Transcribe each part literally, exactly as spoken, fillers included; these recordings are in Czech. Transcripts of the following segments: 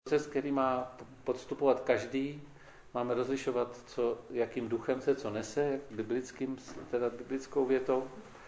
proces, který má podstupovat každý. Máme rozlišovat, co, jakým duchem se co nese, jak biblickým, teda biblickou větou.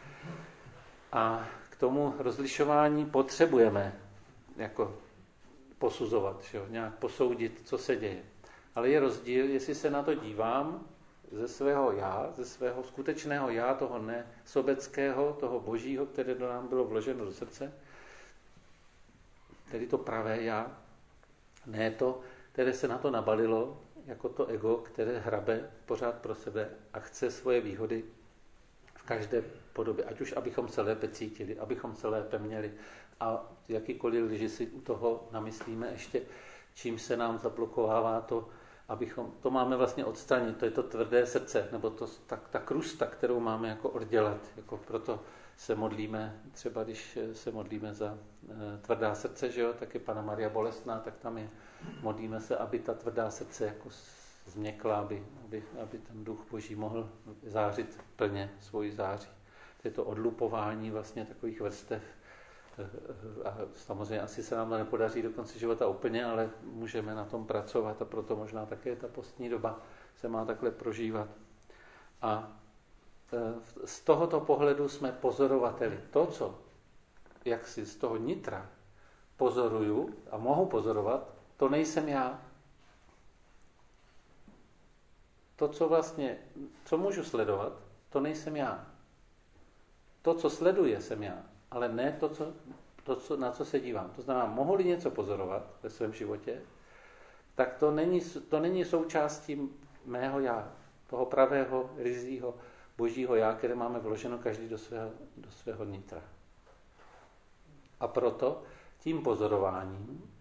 A k tomu rozlišování potřebujeme jako posuzovat, že jo? Nějak posoudit, co se děje. Ale je rozdíl, jestli se na to dívám ze svého já, ze svého skutečného já, toho nesobeckého, toho božího, které do nám bylo vloženo do srdce, tedy to pravé já, ne to, které se na to nabalilo, jako to ego, které hrabe pořád pro sebe a chce svoje výhody v každé podobě, ať už abychom se lépe cítili, abychom se lépe měli a jakýkoliv lži si u toho namyslíme ještě, čím se nám zablokovává to, abychom, to máme vlastně odstranit, to je to tvrdé srdce, nebo to, ta, ta krusta, kterou máme jako oddělat, jako proto se modlíme, třeba když se modlíme za e, tvrdá srdce, že jo, tak je Panna Maria bolestná, tak tam je, modlíme se, aby ta tvrdá srdce jako změkla, aby, aby, aby ten duch boží mohl zářit plně svoji září. To je to odlupování vlastně takových vrstev. A samozřejmě asi se nám to nepodaří do konce života úplně, ale můžeme na tom pracovat a proto možná také ta postní doba se má takhle prožívat. A z tohoto pohledu jsme pozorovateli. To, co jak si z toho nitra pozoruju a mohu pozorovat, to nejsem já. To, co vlastně, co můžu sledovat, to nejsem já. To, co sleduje, jsem já, ale ne to, co, to co, na co se dívám. To znamená, mohu-li něco pozorovat ve svém životě, tak to není, to není součástí mého já, toho pravého, ryzího, božího já, které máme vloženo každý do svého, do svého nitra. A proto tím pozorováním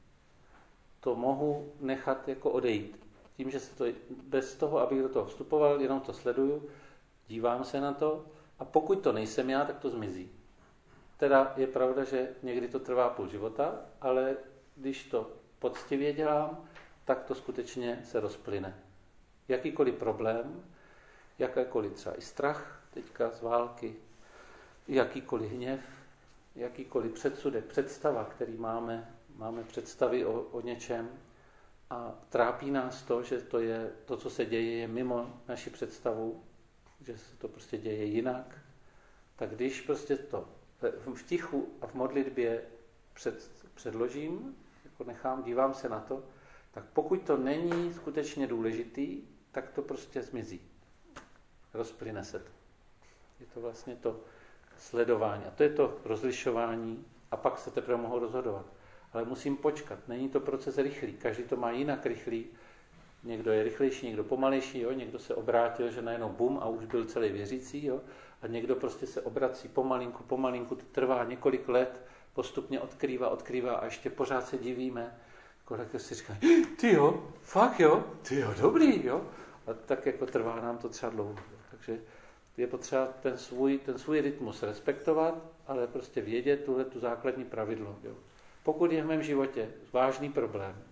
to mohu nechat jako odejít. Tím, že se to, bez toho, abych do toho vstupoval, jenom to sleduju, dívám se na to a pokud to nejsem já, tak to zmizí. Teda je pravda, že někdy to trvá půl života, ale když to poctivě dělám, tak to skutečně se rozplyne. Jakýkoliv problém, jakýkoliv třeba i strach, teďka z války, jakýkoliv hněv, jakýkoliv předsudek, představa, který máme, máme představy o, o něčem a trápí nás to, že to, je, to, co se děje, je mimo naši představu, že se to prostě děje jinak, tak když prostě to v tichu a v modlitbě před, předložím, jako nechám, dívám se na to, tak pokud to není skutečně důležitý, tak to prostě zmizí. Rozplyne se to. Je to vlastně to sledování. A to je to rozlišování a pak se teprve mohu rozhodovat. Ale musím počkat. Není to proces rychlý. Každý to má jinak rychlý. Někdo je rychlejší, někdo pomalejší. Jo? Někdo se obrátil, že najednou bum a už byl celý věřící. Jo? A někdo prostě se obrací pomalinku, pomalinku. To trvá několik let. Postupně odkrývá, odkrývá a ještě pořád se divíme. Kolik si říká, ty jo, fakt jo, ty jo, dobrý, jo. A tak jako trvá nám to třeba dlouho. Takže je potřeba ten svůj, ten svůj rytmus respektovat, ale prostě vědět tuhle tu základní pravidlo. Jo. Pokud je v mém životě vážný problém,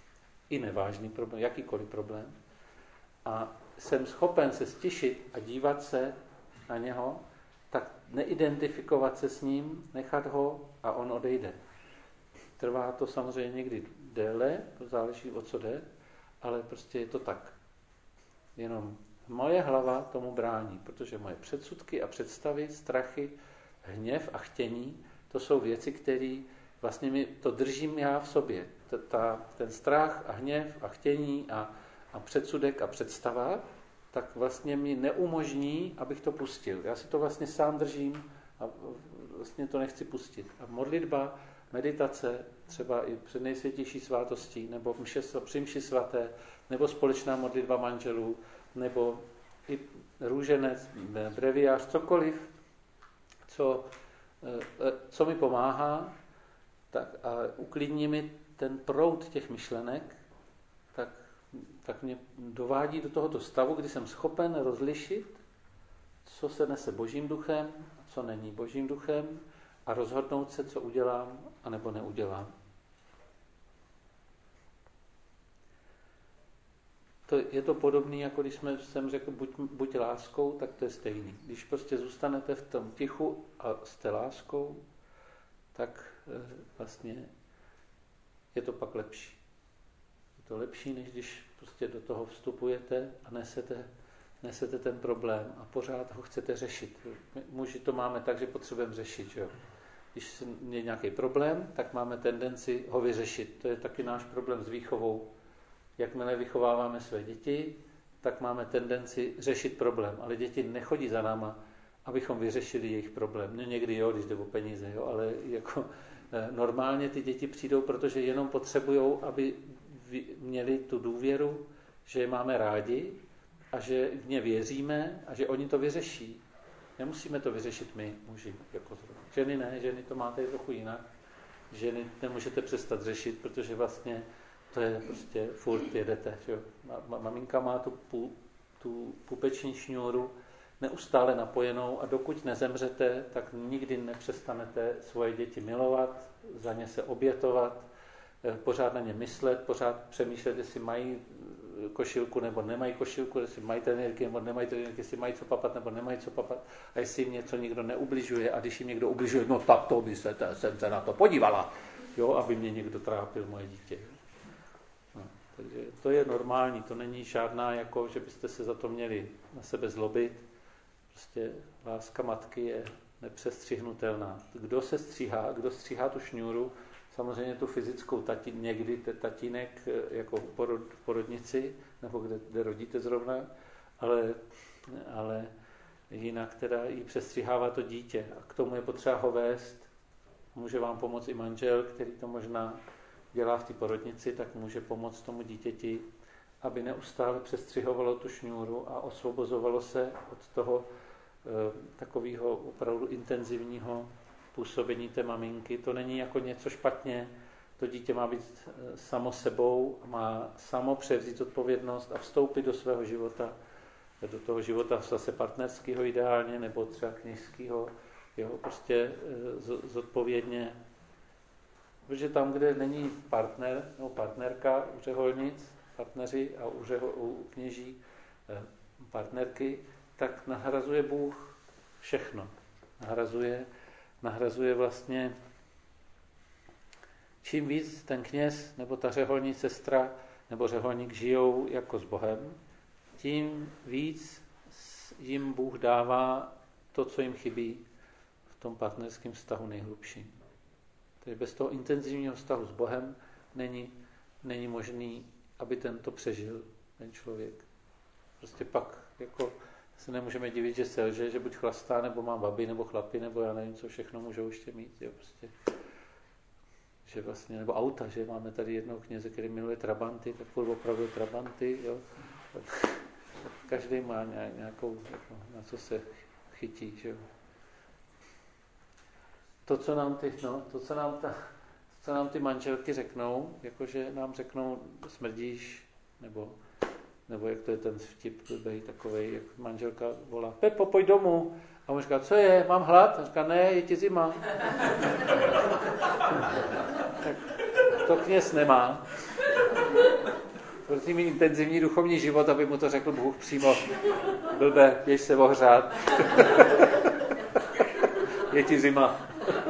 i nevážný problém, jakýkoliv problém, a jsem schopen se stišit a dívat se na něho, tak neidentifikovat se s ním, nechat ho a on odejde. Trvá to samozřejmě někdy déle, to záleží, o co jde, ale prostě je to tak. Jenom moje hlava tomu brání, protože moje předsudky a představy, strachy, hněv a chtění, to jsou věci, které vlastně mi to držím já v sobě. Ta, ten strach a hněv a chtění a, a předsudek a představa, tak vlastně mi neumožní, abych to pustil. Já si to vlastně sám držím a vlastně to nechci pustit. A modlitba, meditace, třeba i před nejsvětější svátostí, nebo v mše, při mši svaté, nebo společná modlitba manželů, nebo i růženec, breviář, cokoliv, co, co mi pomáhá, tak a uklidní mi ten proud těch myšlenek, tak, tak mě dovádí do tohoto stavu, kdy jsem schopen rozlišit, co se nese božím duchem, co není božím duchem, a rozhodnout se, co udělám, anebo neudělám. To, je to podobné, jako když jsme, jsem řekl, buď, buď láskou, tak to je stejný. Když prostě zůstanete v tom tichu a jste láskou, tak e, vlastně je to pak lepší. to lepší, než když prostě do toho vstupujete a nesete, nesete ten problém a pořád ho chcete řešit. My muži to máme tak, že potřebujeme řešit. Že jo? Když je nějaký problém, tak máme tendenci ho vyřešit. To je taky náš problém s výchovou. Jakmile vychováváme své děti, tak máme tendenci řešit problém. Ale děti nechodí za náma, abychom vyřešili jejich problém. No někdy jo, když jde o peníze, jo, ale jako normálně ty děti přijdou, protože jenom potřebují, aby měli tu důvěru, že je máme rádi a že v ně věříme a že oni to vyřeší. Nemusíme to vyřešit my, muži. Jako ženy ne, ženy to máte trochu jinak. Ženy nemůžete přestat řešit, protože vlastně to je prostě furt jedete. Že? Maminka má tu, pu, tu pupeční šňůru neustále napojenou a dokud nezemřete, tak nikdy nepřestanete svoje děti milovat, za ně se obětovat, pořád na ně myslet, pořád přemýšlet, jestli mají košilku nebo nemají košilku, jestli mají trenérky nebo nemají trenérky, jestli mají co papat nebo nemají co papat a jestli jim něco někdo neubližuje a když jim někdo ubližuje, no tak to by se, jsem se na to podívala, jo, aby mě někdo trápil, moje dítě. No, takže to je normální, to není žádná, jako, že byste se za to měli na sebe zlobit. Prostě láska matky je nepřestřihnutelná. Kdo se stříhá, kdo stříhá tu šňůru, samozřejmě tu fyzickou tati, někdy tatínek jako porod, porodnici, nebo kde, kde rodíte zrovna, ale, ale jinak teda jí přestřihává to dítě. A k tomu je potřeba ho vést. Může vám pomoct i manžel, který to možná dělá v té porodnici, tak může pomoct tomu dítěti, aby neustále přestřihovalo tu šňůru a osvobozovalo se od toho e, takového opravdu intenzivního působení té maminky. To není jako něco špatně, to dítě má být samo sebou, má samo převzít odpovědnost a vstoupit do svého života, do toho života zase partnerského ideálně, nebo třeba kněžského, jo, prostě zodpovědně. Protože tam, kde není partner nebo partnerka u řeholnic, partneři a u, řeho, u kněží partnerky, tak nahrazuje Bůh všechno. Nahrazuje nahrazuje vlastně, čím víc ten kněz nebo ta řeholní sestra nebo řeholník žijou jako s Bohem, tím víc jim Bůh dává to, co jim chybí v tom partnerském vztahu nejhlubším. Takže bez toho intenzivního vztahu s Bohem není, není možný, aby tento přežil, ten člověk. Prostě pak jako se nemůžeme divit, že selže, že buď chlastá, nebo má babi, nebo chlapy, nebo já nevím, co všechno můžou ještě mít. Jo, prostě. Že vlastně, nebo auta, že máme tady jednoho kněze, který miluje trabanty, tak furt opravuje trabanty. Jo. Každý má nějakou, jako, na co se chytí. Že jo. To, co nám ty, no, to, co nám ta, co nám ty manželky řeknou, jakože nám řeknou, smrdíš, nebo nebo jak to je ten vtip blbej takovej, jak manželka volá, Pepo, pojď domů. A on říká, co je, mám hlad? A říká, ne, je ti zima. Tak to kněz nemá. Prosím mi intenzivní duchovní život, aby mu to řekl Bůh přímo. Blbe, běž se ohřát. Je ti zima.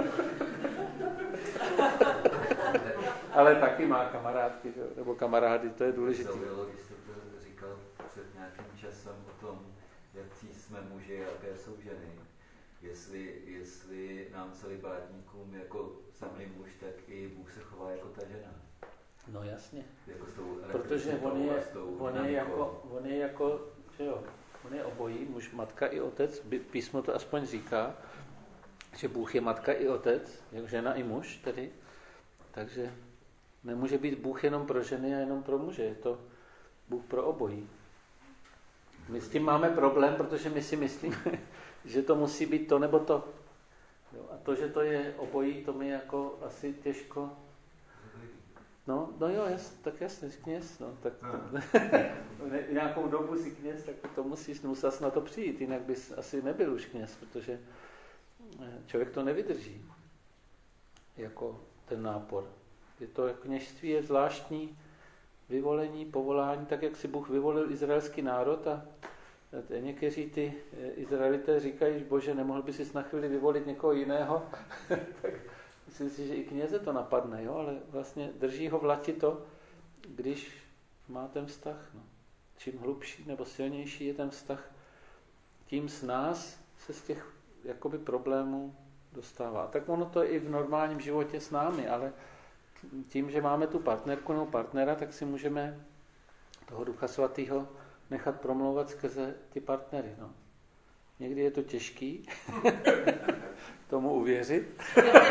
Ale taky má kamarádky, nebo kamarády, to je důležité. Před nějakým časem o tom, jaký jsme muži a jaké jsou ženy. Jestli, jestli nám celibátníkům jako samý muž, tak i Bůh se chová jako ta žena. No jasně. Jako s tou protože on je, on je jako, on je jako, že jo, on je obojí, muž, matka i otec, písmo to aspoň říká, že Bůh je matka i otec, jak žena i muž tedy, takže nemůže být Bůh jenom pro ženy a jenom pro muže, je to Bůh pro obojí. My s tím máme problém, protože my si myslíme, že to musí být to nebo to. Jo, a to, že to je obojí, to mi jako asi těžko... No, no jo, jas, tak jasně, kněz, no, tak ne, nějakou dobu si kněz, tak to musíš, musíš na to přijít, jinak bys asi nebyl už kněz, protože člověk to nevydrží, jako ten nápor. Je to kněžství je zvláštní vyvolení, povolání, tak jak si Bůh vyvolil izraelský národ a někteří ty Izraelité říkají, Bože, nemohl by si na chvíli vyvolit někoho jiného, tak myslím si, že i kněze to napadne, jo? Ale vlastně drží ho v lati to, když má ten vztah. No. Čím hlubší nebo silnější je ten vztah, tím s nás se z těch jakoby problémů dostává. Tak ono to je i v normálním životě s námi, ale tím, že máme tu partnerku nebo partnera, tak si můžeme toho Ducha Svatého nechat promlouvat skrze ty partnery. No. Někdy je to těžký tomu uvěřit,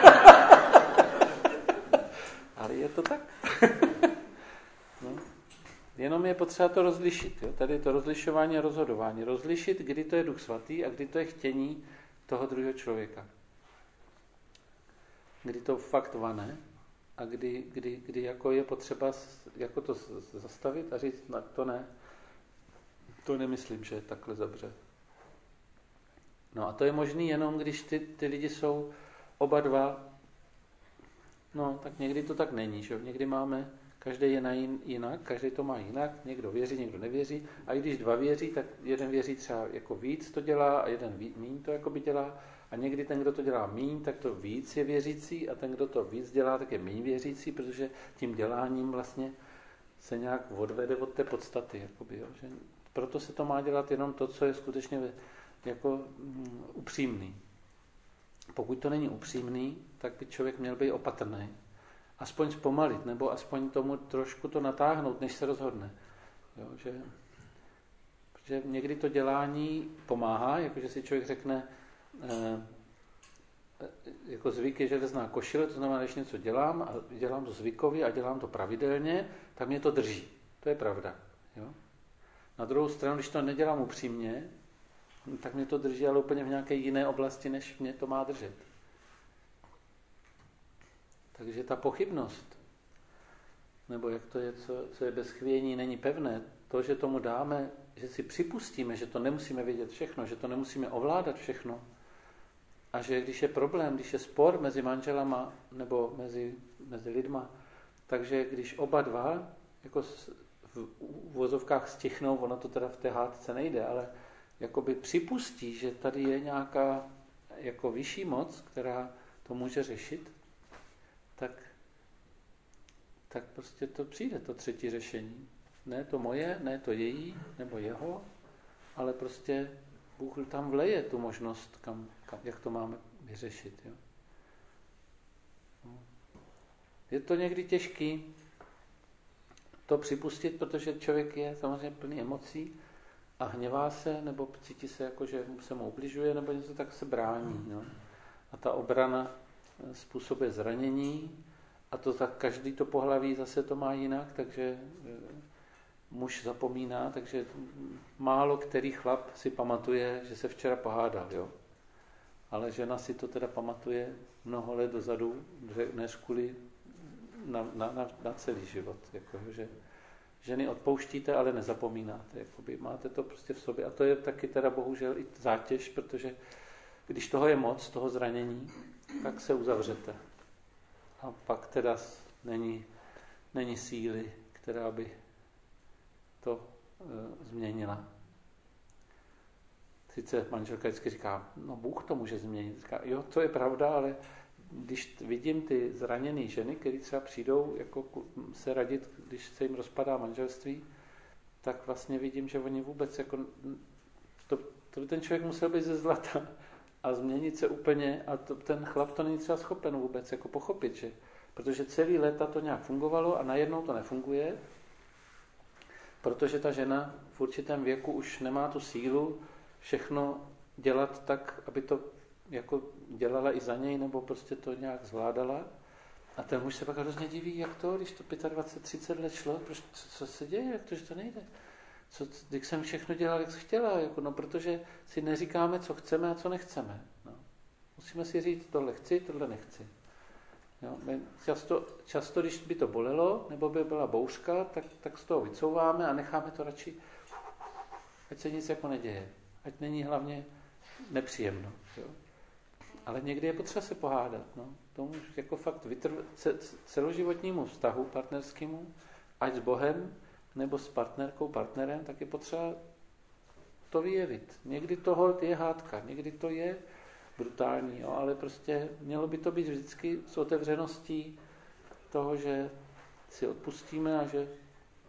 ale je to tak. No. Jenom je potřeba to rozlišit. Jo? Tady je to rozlišování a rozhodování. Rozlišit, kdy to je Duch Svatý a kdy to je chtění toho druhého člověka. Kdy to fakt vane a kdy, kdy, kdy jako je potřeba jako to zastavit a říct, no, to ne. To nemyslím, že je takhle dobře. No a to je možný jenom, když ty, ty lidi jsou oba dva, no tak někdy to tak není, že? Někdy máme, každý je na jin, jinak, každý to má jinak, někdo věří, někdo nevěří a i když dva věří, tak jeden věří třeba jako víc to dělá a jeden míň to jakoby dělá a někdy ten, kdo to dělá míň, tak to víc je věřící a ten, kdo to víc dělá, tak je míň věřící, protože tím děláním vlastně se nějak odvede od té podstaty, jakoby, jo? Že proto se to má dělat jenom to, co je skutečně jako um, upřímný. Pokud to není upřímný, tak by člověk měl být opatrný. Aspoň zpomalit, nebo aspoň tomu trošku to natáhnout, než se rozhodne. Jo, že, protože někdy to dělání pomáhá, jakože si člověk řekne, eh, jako zvyk je železná košile, to znamená, když něco dělám a dělám to zvykově a dělám to pravidelně, tak mě to drží. To je pravda. Jo? Na druhou stranu, když to nedělám upřímně, tak mě to drží, ale úplně v nějaké jiné oblasti, než mě to má držet. Takže ta pochybnost, nebo jak to je, co, co je bez chvění, není pevné, to, že tomu dáme, že si připustíme, že to nemusíme vědět všechno, že to nemusíme ovládat všechno a že když je problém, když je spor mezi manželama nebo mezi, mezi lidma, takže když oba dva jako v uvozovkách stichnou, ono to teda v té hádce nejde, ale jakoby připustí, že tady je nějaká jako vyšší moc, která to může řešit, tak, tak prostě to přijde, to třetí řešení. Ne to moje, ne to její, nebo jeho, ale prostě Bůh tam vleje tu možnost, kam, kam, jak to máme vyřešit. Jo? Je to někdy těžký to připustit, protože člověk je samozřejmě plný emocí a hněvá se, nebo cítí se jako, že se mu ubližuje, nebo něco, tak se brání. No? A ta obrana způsobuje zranění a to tak každý to pohlaví zase to má jinak, takže muž zapomíná, takže málo který chlap si pamatuje, že se včera pohádal, jo. Ale žena si to teda pamatuje mnoho let dozadu, než kvůli na, na, na, na celý život. Jako, že ženy odpouštíte, ale nezapomínáte. Jakoby, máte to prostě v sobě. A to je taky teda bohužel i zátěž, protože když toho je moc, toho zranění, tak se uzavřete. A pak teda není, není síly, která by to e, změnila. Sice manželka vždycky říká, no Bůh to může změnit. Říká, jo, to je pravda, ale když vidím ty zraněné ženy, které třeba přijdou jako se radit, když se jim rozpadá manželství, tak vlastně vidím, že oni vůbec jako to, to ten člověk musel být ze zlata a změnit se úplně a to, ten chlap to není třeba schopen vůbec jako pochopit, že? Protože celý léta to nějak fungovalo a najednou to nefunguje, protože ta žena v určitém věku už nemá tu sílu všechno dělat tak, aby to jako dělala i za něj, nebo prostě to nějak zvládala. A ten muž se pak hrozně diví, jak to, když to dvacet pět třicet let šlo, proč, co, co se děje, jak to, že to nejde. Co, když jsem všechno dělal, jak chtěla, jako, no, protože si neříkáme, co chceme a co nechceme. No. Musíme si říct, tohle chci, tohle nechci. Jo, my často, často, když by to bolelo, nebo by byla bouřka, tak, tak z toho vycouváme a necháme to radši, ať se nic jako neděje. Ať není hlavně nepříjemno. Jo. Ale někdy je potřeba se pohádat. No. Tomu jako fakt vytrv, celoživotnímu vztahu partnerskému, ať s Bohem, nebo s partnerkou, partnerem, tak je potřeba to vyjevit. Někdy toho je hádka, někdy to je brutální, jo, ale prostě mělo by to být vždycky s otevřeností toho, že si odpustíme a že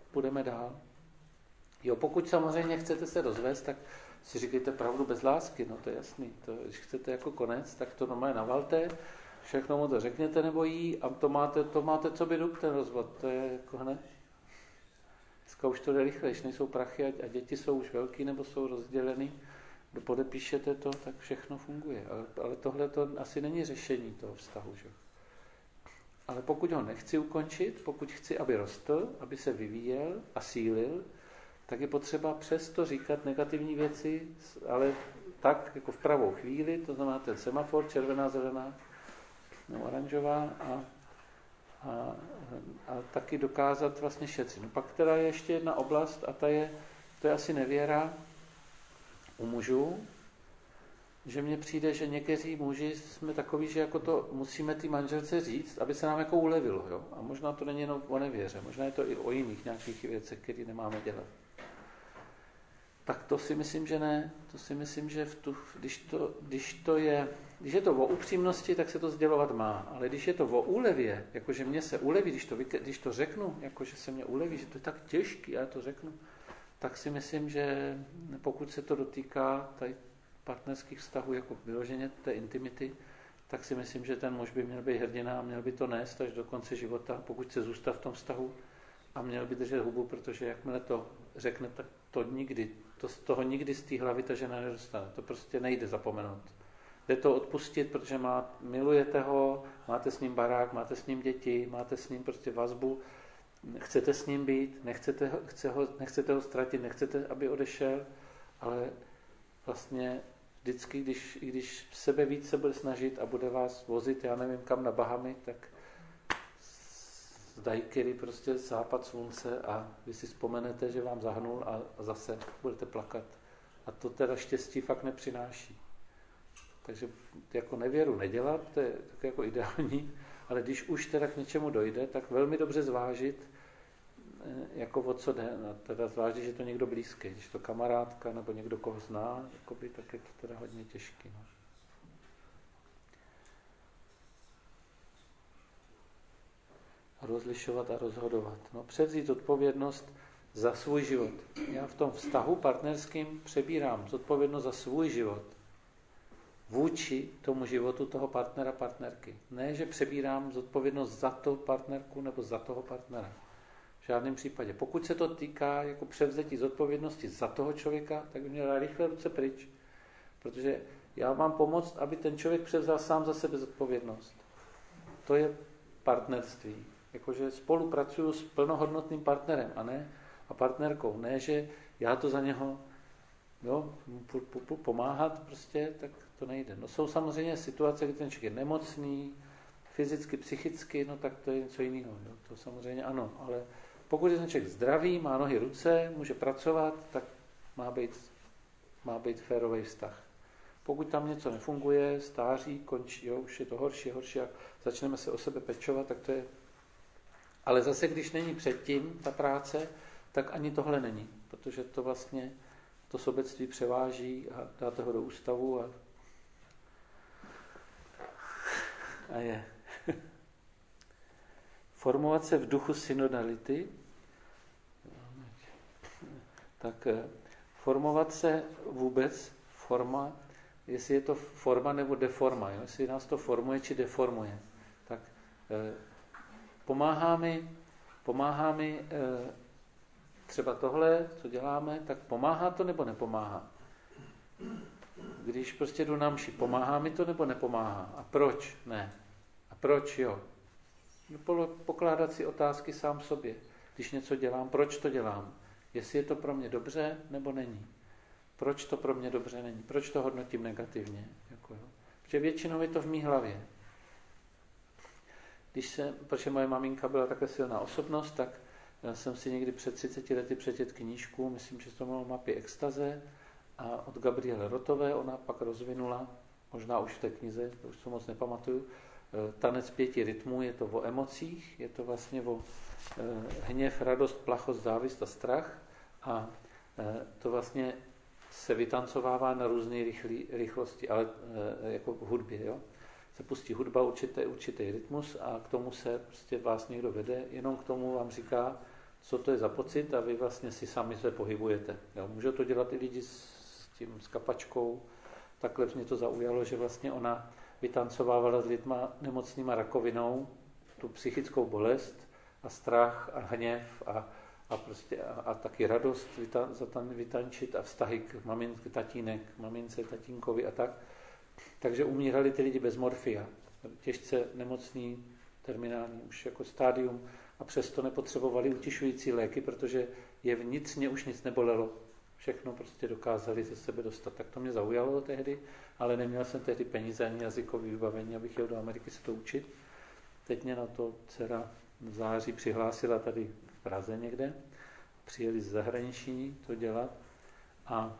půjdeme dál. Jo, pokud samozřejmě chcete se rozvést, tak si říkejte pravdu bez lásky, no to je jasný. To, když chcete jako konec, tak to normálně navalte, všechno mu to řekněte nebo jí a to máte, to máte co by dub ten rozvod, to je jako hned. Dneska už to jde rychle, když nejsou prachy a, a děti jsou už velký nebo jsou rozdělený, kdo podepíšete to, tak všechno funguje. Ale, ale tohle to asi není řešení toho vztahu. Že? Ale pokud ho nechci ukončit, pokud chci, aby rostl, aby se vyvíjel a sílil, tak je potřeba přesto říkat negativní věci, ale tak, jako v pravou chvíli, to znamená ten semafor, červená, zelená, nebo oranžová a, a, a taky dokázat vlastně šetřit. No pak teda je ještě jedna oblast a ta je, to je asi nevěra u mužů, že mně přijde, že někteří muži jsme takoví, že jako to musíme ty manželce říct, aby se nám jako ulevilo. Jo? A možná to není jenom o nevěře, možná je to i o jiných nějakých věcech, které nemáme dělat. Tak to si myslím, že ne. To si myslím, že v tu, když, to, když, to je, když je to o upřímnosti, tak se to sdělovat má. Ale když je to o úlevě, jakože mě se uleví, když to, když to řeknu, jakože se mě uleví, že to je tak těžký, já to řeknu, tak si myslím, že pokud se to dotýká tady partnerských vztahů, jako vyloženě té intimity, tak si myslím, že ten muž by měl být hrdina a měl by to nést až do konce života, pokud chce zůstat v tom vztahu a měl by držet hubu, protože jakmile to řekne, tak to nikdy, to z toho nikdy z té hlavy ta žena nedostane. To prostě nejde zapomenout. Jde to odpustit, protože má, milujete ho, máte s ním barák, máte s ním děti, máte s ním prostě vazbu, chcete s ním být, nechcete ho, chce ho, nechcete ho ztratit, nechcete, aby odešel, ale vlastně vždycky, když, když sebe víc se bude snažit a bude vás vozit, já nevím kam na Bahamy, tak z Daiquiri prostě západ slunce a vy si vzpomenete, že vám zahnul a, a zase budete plakat. A to teda štěstí fakt nepřináší. Takže jako nevěru nedělat, to je tak jako ideální, ale když už teda k něčemu dojde, tak velmi dobře zvážit, jako o co jde. A teda zvážit, že to někdo blízký. Když to kamarádka nebo někdo, koho zná, jakoby, tak je to teda hodně těžký. No. Rozlišovat a rozhodovat. No, převzít odpovědnost za svůj život. Já v tom vztahu partnerským přebírám zodpovědnost za svůj život vůči tomu životu toho partnera, partnerky. Ne, že přebírám zodpovědnost za tu partnerku nebo za toho partnera. V žádném případě. Pokud se to týká jako převzetí zodpovědnosti za toho člověka, tak by měla rychle ruce pryč. Protože já mám pomoct, aby ten člověk převzal sám za sebe zodpovědnost. To je partnerství. Jakože spolupracuju s plnohodnotným partnerem a ne a partnerkou. Ne, že já to za něho jo, pomáhat prostě, tak to nejde. No jsou samozřejmě situace, kdy ten člověk je nemocný, fyzicky, psychicky, no tak to je něco jiného. Jo. To samozřejmě ano, ale pokud je ten člověk zdravý, má nohy, ruce, může pracovat, tak má být, má být férový vztah. Pokud tam něco nefunguje, stáří, končí, jo, už je to horší, horší a začneme se o sebe pečovat, tak to je. Ale zase, když není předtím ta práce, tak ani tohle není, protože to vlastně to sobectví převáží a dáte ho do ústavu a, a je. Formovat se v duchu synodality, tak formovat se vůbec, forma, jestli je to forma nebo deforma, jo? Jestli nás to formuje či deformuje, tak eh, pomáhá mi, pomáhá mi eh, třeba tohle, co děláme, tak pomáhá to nebo nepomáhá? Když prostě jdu na mši, pomáhá mi to nebo nepomáhá? A proč ne? A proč jo? Pokládat si otázky sám sobě. Když něco dělám, proč to dělám? Jestli je to pro mě dobře nebo není? Proč to pro mě dobře není? Proč to hodnotím negativně? Jako, jo? Protože většinou je to v mý hlavě. Když se, protože moje maminka byla takhle silná osobnost, tak já jsem si někdy před třiceti lety přečetl knížku, myslím, že to bylo Mapy extaze, a od Gabriele Rotové, ona pak rozvinula, možná už v té knize, to už to moc nepamatuju, Tanec pěti rytmů, je to o emocích, je to vlastně o hněv, radost, plachost, závist a strach a to vlastně se vytancovává na různé rychlosti, ale jako v hudbě, jo. Se pustí hudba, určitý, určitý rytmus a k tomu se prostě vás někdo vede, jenom k tomu vám říká, co to je za pocit a vy vlastně si sami se pohybujete. Jo? Můžou to dělat i lidi s tím s kapačkou. Takhle mě to zaujalo, že vlastně ona vytancovávala s lidma nemocnýma rakovinou tu psychickou bolest a strach a hněv a, a, prostě, a, a taky radost vyta, zatan, vytančit a vztahy k mamince, tatínek, mamince, tatínkovi a tak. Takže umírali ty lidi bez morfia. Těžce nemocný, terminální už jako stádium a přesto nepotřebovali utišující léky, protože je vnitřně už nic nebolelo. Všechno prostě dokázali ze sebe dostat. Tak to mě zaujalo tehdy, ale neměl jsem tehdy peníze ani jazykový vybavení, abych jel do Ameriky se to učit. Teď mě na to dcera v září přihlásila tady v Praze někde. Přijeli z zahraničí to dělat a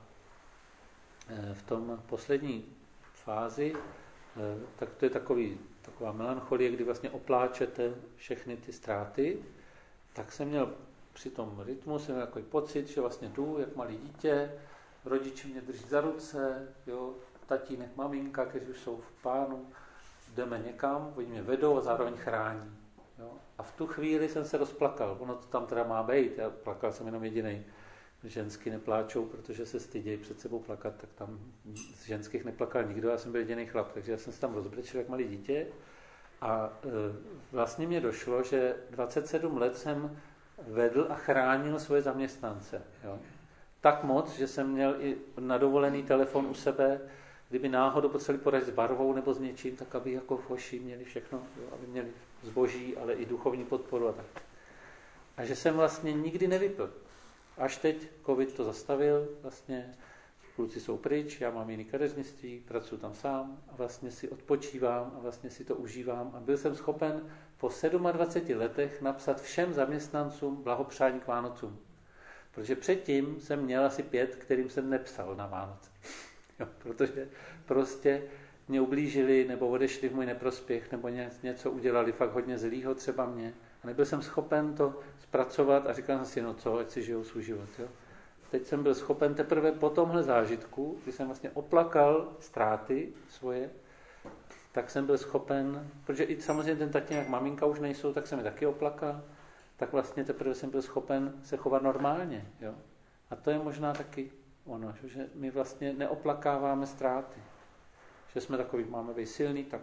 v tom poslední fázi, tak to je takový, taková melancholie, kdy vlastně opláčete všechny ty ztráty, tak jsem měl při tom rytmu, jsem měl takový pocit, že vlastně jdu jak malý dítě, rodiče mě drží za ruce, jo, tatínek, maminka, kteří už jsou v pánu, jdeme někam, oni mě vedou a zároveň chrání. Jo. A v tu chvíli jsem se rozplakal, ono to tam teda má být, já plakal jsem jenom jedinej. Žensky nepláčou, protože se stydějí před sebou plakat, tak tam z ženských neplakal nikdo, já jsem byl jediný chlap, takže já jsem se tam rozbrečil jak malý dítě a e, vlastně mě došlo, že dvacet sedm let jsem vedl a chránil svoje zaměstnance. Jo. Tak moc, že jsem měl i na dovolený telefon u sebe, kdyby náhodou potřebovali poradit s barvou nebo s něčím, tak aby jako v hoši měli všechno, jo, aby měli zboží, ale i duchovní podporu a tak. A že jsem vlastně nikdy nevypil. Až teď covid to zastavil, vlastně kluci jsou pryč, já mám jiný kadeřnictví, pracuji tam sám a vlastně si odpočívám a vlastně si to užívám a byl jsem schopen po dvaceti sedmi letech napsat všem zaměstnancům blahopřání k Vánocům. Protože předtím jsem měl asi pět, kterým jsem nepsal na Vánoce. Jo, protože prostě mě ublížili nebo odešli v můj neprospěch nebo něco udělali fakt hodně zlýho třeba mě. A nebyl jsem schopen to zpracovat a říkal jsem si, no co, ať si žijou svůj život. Jo? Teď jsem byl schopen teprve po tomhle zážitku, kdy jsem vlastně oplakal ztráty svoje, tak jsem byl schopen, protože i samozřejmě ten tatínek, maminka už nejsou, tak jsem je taky oplakal, tak vlastně teprve jsem byl schopen se chovat normálně. Jo? A to je možná taky ono, že my vlastně neoplakáváme ztráty. Že jsme takový, máme být silný, tak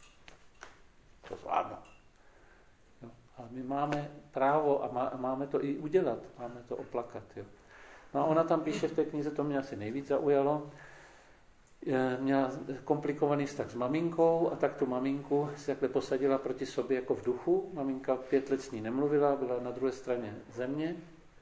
to zvládnu. Jo? Ale my máme právo a má, máme to i udělat, máme to oplakat. Jo? No a ona tam píše v té knize, to mě asi nejvíc zaujalo, měla komplikovaný vztah s maminkou a tak tu maminku si takhle posadila proti sobě jako v duchu. Maminka pět let s ní nemluvila, byla na druhé straně země.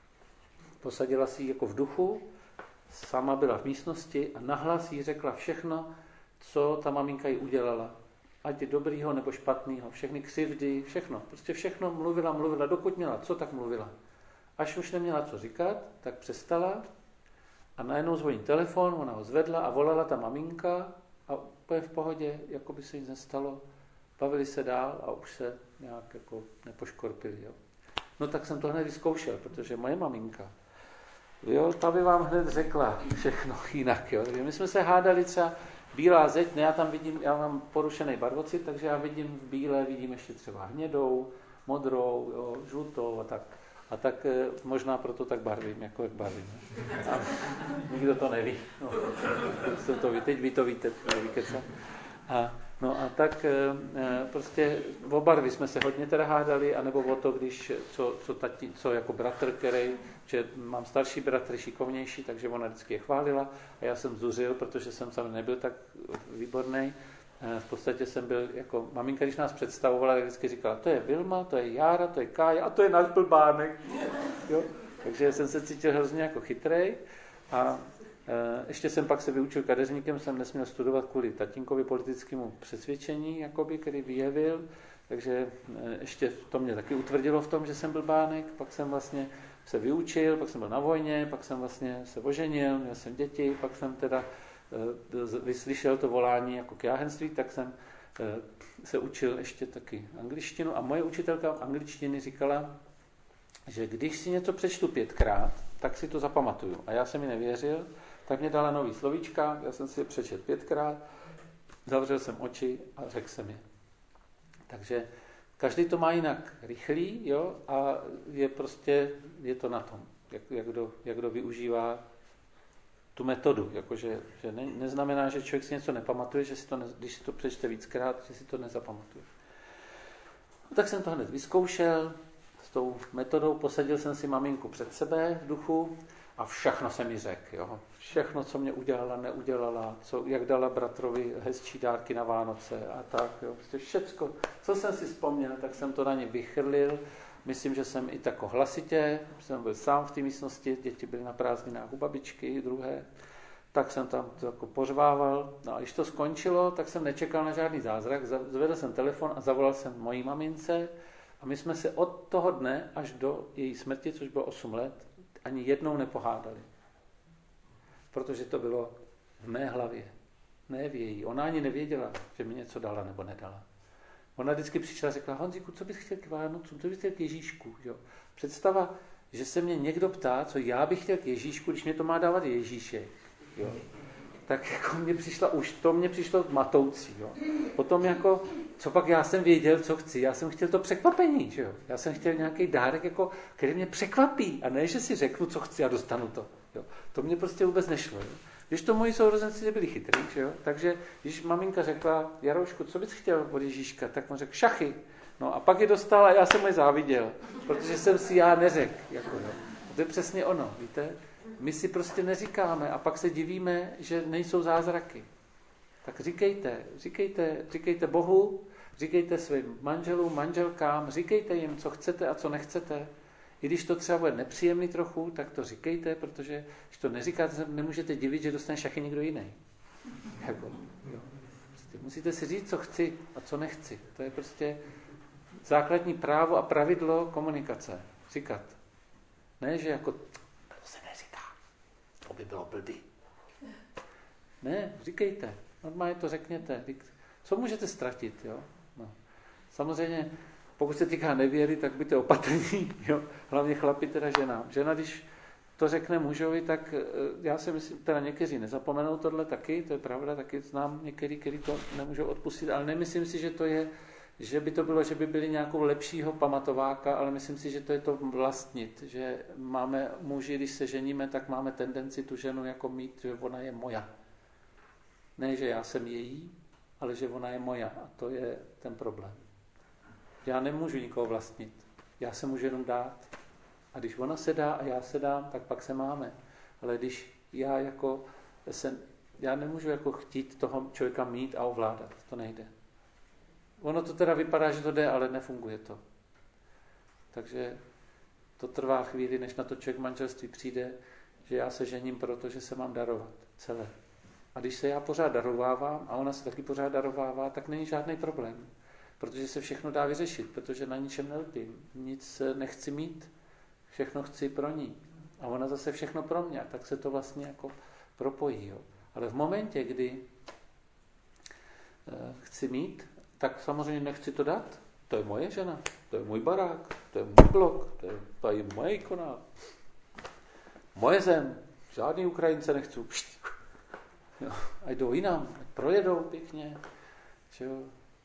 Posadila si ji jako v duchu, sama byla v místnosti a nahlas jí řekla všechno, co ta maminka jí udělala. Ať je dobrýho nebo špatného, všechny křivdy, všechno. Prostě všechno mluvila, mluvila, dokud měla, co tak mluvila. Až už neměla co říkat, tak přestala a najednou zvoní telefon, ona ho zvedla a volala ta maminka a úplně v pohodě, jako by se nic nestalo. Bavili se dál a už se nějak jako nepoškorpili. Jo. No tak jsem to hned vyzkoušel, protože moje maminka, jo, ta by vám hned řekla všechno jinak. Jo. Takže my jsme se hádali třeba bílá zeď, ne, já tam vidím, já mám porušený barvocit, takže já vidím v bílé, vidím ještě třeba hnědou, modrou, jo, žlutou a tak. A tak možná proto tak barvím, jako jak barvím. A nikdo to neví. No, to ví, teď vy to víte, nevíte co. A, no a tak prostě o barvy jsme se hodně teda hádali, anebo o to, když, co, co, tati, co jako bratr, který, že mám starší bratr, šikovnější, takže ona vždycky je chválila a já jsem zuřil, protože jsem sám nebyl tak výborný. V podstatě jsem byl, jako maminka, když nás představovala, tak vždycky říkala, to je Vilma, to je Jára, to je Kája a to je náš blbánek. Jo? Takže jsem se cítil hrozně jako chytrej a e, ještě jsem pak se vyučil kadeřníkem, jsem nesměl studovat kvůli tatínkovi politickému přesvědčení, jakoby, který vyjevil, takže e, ještě to mě taky utvrdilo v tom, že jsem blbánek, pak jsem vlastně se vyučil, pak jsem byl na vojně, pak jsem vlastně se oženil, měl jsem děti, pak jsem teda vyslyšel to volání jako k jáhenství, tak jsem se učil ještě taky angličtinu a moje učitelka angličtiny říkala, že když si něco přečtu pětkrát, tak si to zapamatuju. A já jsem mi nevěřil, tak mě dala nový slovíčka, já jsem si je přečetl pětkrát, zavřel jsem oči a řekl jsem je. Takže každý to má jinak rychlý, jo, a je prostě, je to na tom, jak, jak, kdo, jak kdo využívá tu metodu, jakože že ne, neznamená, že člověk si něco nepamatuje, že si to ne, když si to přečte víckrát, že si to nezapamatuje. No, tak jsem to hned vyzkoušel, s tou metodou posadil jsem si maminku před sebe v duchu a všechno jsem mi řekl, jo. Všechno, co mě udělala, neudělala, co, jak dala bratrovi hezčí dárky na Vánoce a tak, jo. Prostě všecko, co jsem si vzpomněl, tak jsem to na ně vychrlil. Myslím, že jsem i tako hlasitě, jsem byl sám v té místnosti, děti byly na prázdninách u babičky, druhé, tak jsem tam to jako pořvával. No a když to skončilo, tak jsem nečekal na žádný zázrak, zvedl jsem telefon a zavolal jsem mojí mamince a my jsme se od toho dne až do její smrti, což bylo osm let, ani jednou nepohádali. Protože to bylo v mé hlavě, ne v její. Ona ani nevěděla, že mi něco dala nebo nedala. Ona vždycky přišla a řekla, Honzíku, co bys chtěl k Vánocům, co bys chtěl k Ježíšku? Jo? Představa, že se mě někdo ptá, co já bych chtěl k Ježíšku, když mě to má dávat Ježíšek. Jo? Tak jako mě přišla, už to mě přišlo matoucí. Jo? Potom jako, co pak já jsem věděl, co chci, já jsem chtěl to překvapení. Že jo? Já jsem chtěl nějaký dárek, jako, který mě překvapí a ne, že si řeknu, co chci a dostanu to. Jo? To mě prostě vůbec nešlo. Jo? Když to moji sourozenci nebyli chytrý, že jo? Takže když maminka řekla, Jaroušku, co bys chtěl od Ježíška, tak on řekl šachy. No a pak je dostal a já jsem je záviděl, protože jsem si já neřekl. Jako, jo. To je přesně ono, víte? My si prostě neříkáme a pak se divíme, že nejsou zázraky. Tak říkejte, říkejte, říkejte Bohu, říkejte svým manželům, manželkám, říkejte jim, co chcete a co nechcete. I když to třeba bude nepříjemný trochu, tak to říkejte, protože když to neříkáte, nemůžete divit, že dostane šachy někdo jiný. Jako, jo. Prostě musíte si říct, co chci a co nechci. To je prostě základní právo a pravidlo komunikace. Říkat. Ne, že jako, to se neříká. To by bylo blbý. Ne, říkejte. Normálně to řekněte. Co můžete ztratit, jo? No. Samozřejmě, pokud se týká nevěry, tak buďte opatrní, jo? Hlavně chlapi, teda žena. Žena, když to řekne mužovi, tak já si myslím, teda někteří nezapomenou tohle taky, to je pravda, taky znám některý, kteří to nemůžou odpustit, ale nemyslím si, že to je, že by to bylo, že by byli nějakou lepšího pamatováka, ale myslím si, že to je to vlastnit, že máme muži, když se ženíme, tak máme tendenci tu ženu jako mít, že ona je moja. Ne, že já jsem její, ale že ona je moja a to je ten problém. Já nemůžu nikoho vlastnit. Já se můžu jenom dát. A když ona se dá a já se dám, tak pak se máme. Ale když já jako se, já nemůžu jako chtít toho člověka mít a ovládat. To nejde. Ono to teda vypadá, že to jde, ale nefunguje to. Takže to trvá chvíli, než na to člověk v manželství přijde, že já se žením proto, že se mám darovat. Celé. A když se já pořád darovávám a ona se taky pořád darovává, tak není žádný problém. Protože se všechno dá vyřešit, protože na ničem nelpím. Nic nechci mít, všechno chci pro ní. A ona zase všechno pro mě, tak se to vlastně jako propojí. Jo. Ale v momentě, kdy e, chci mít, tak samozřejmě nechci to dát. To je moje žena, to je můj barák, to je můj blok, to je tady moje ikona. Moje zem, žádný Ukrajince nechci. Jo. A jdou jinam, projedou pěkně. Že jo.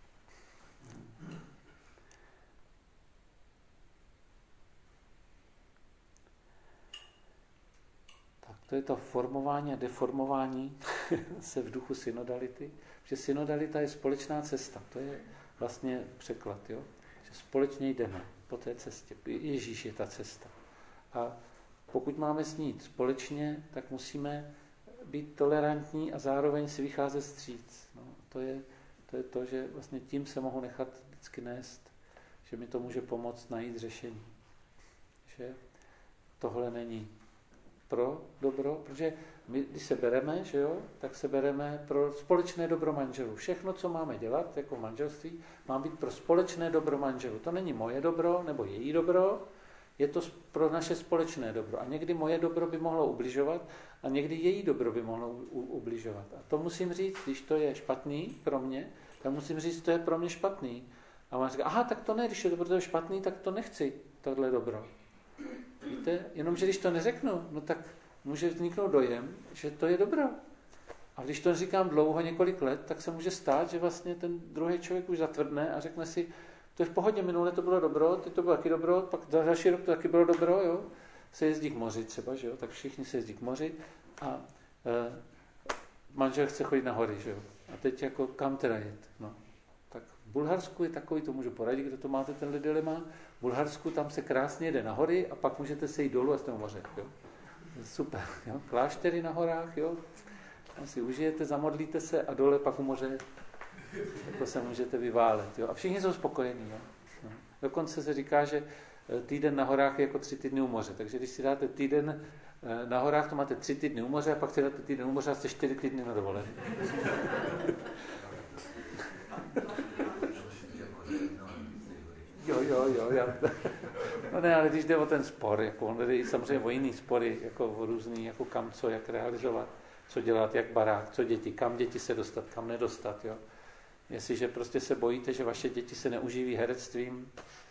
To je to formování a deformování se v duchu synodality. Že synodalita je společná cesta. To je vlastně překlad. Jo? Že společně jdeme po té cestě. Ježíš je ta cesta. A pokud máme snít společně, tak musíme být tolerantní a zároveň si vycházet vstříc. No, to, je, to je to, že vlastně tím se mohu nechat vždycky nést. Že mi to může pomoct najít řešení. Že tohle není pro dobro, protože my, když se bereme, že jo, tak se bereme pro společné dobro manželů. Všechno, co máme dělat jako v manželství, má být pro společné dobro manželů. To není moje dobro nebo její dobro, je to pro naše společné dobro. A někdy moje dobro by mohlo ubližovat a někdy její dobro by mohlo u, ubližovat. A to musím říct, když to je špatný pro mě, tak musím říct, to je pro mě špatný. A on říká, aha, tak to ne, když je to pro tebe špatný, tak to nechci, tohle dobro. Víte, jenomže když to neřeknu, no tak může vzniknout dojem, že to je dobro. A když to říkám dlouho, několik let, tak se může stát, že vlastně ten druhý člověk už zatvrdne a řekne si, To je v pohodě, minule to bylo dobro, teď to bylo taky dobro, pak za další rok to taky bylo dobro, jo. Se jezdí k moři třeba, že jo, tak všichni se jezdí k moři a e, manžel chce chodit na hory, že jo. A teď jako kam teda jet, no. Tak v Bulharsku je takový, to můžu poradit, kdo to máte tenhle dilema. V Bulharsku tam se krásně jede na hory a pak můžete se jít dolů a jste u moře, jo. Super, jo. Kláštery na horách, jo. Tam si užijete, zamodlíte se a dole pak u moře jako se můžete vyválet, jo. A všichni jsou spokojení, jo. No. Dokonce se říká, že týden na horách je jako tři týdny u moře, takže když si dáte týden na horách, to máte tři týdny u moře a pak si dáte týden u moře a jste čtyři týdny na dovolené. Jo, jo, jo. Já. No ne, ale když jde o ten spor, jako on jde samozřejmě o jiný spory, jako o různý, jako kam co, jak realizovat, co dělat, jak barák, co děti, kam děti se dostat, kam nedostat, jo. Jestliže prostě se bojíte, že vaše děti se neuživí herectvím,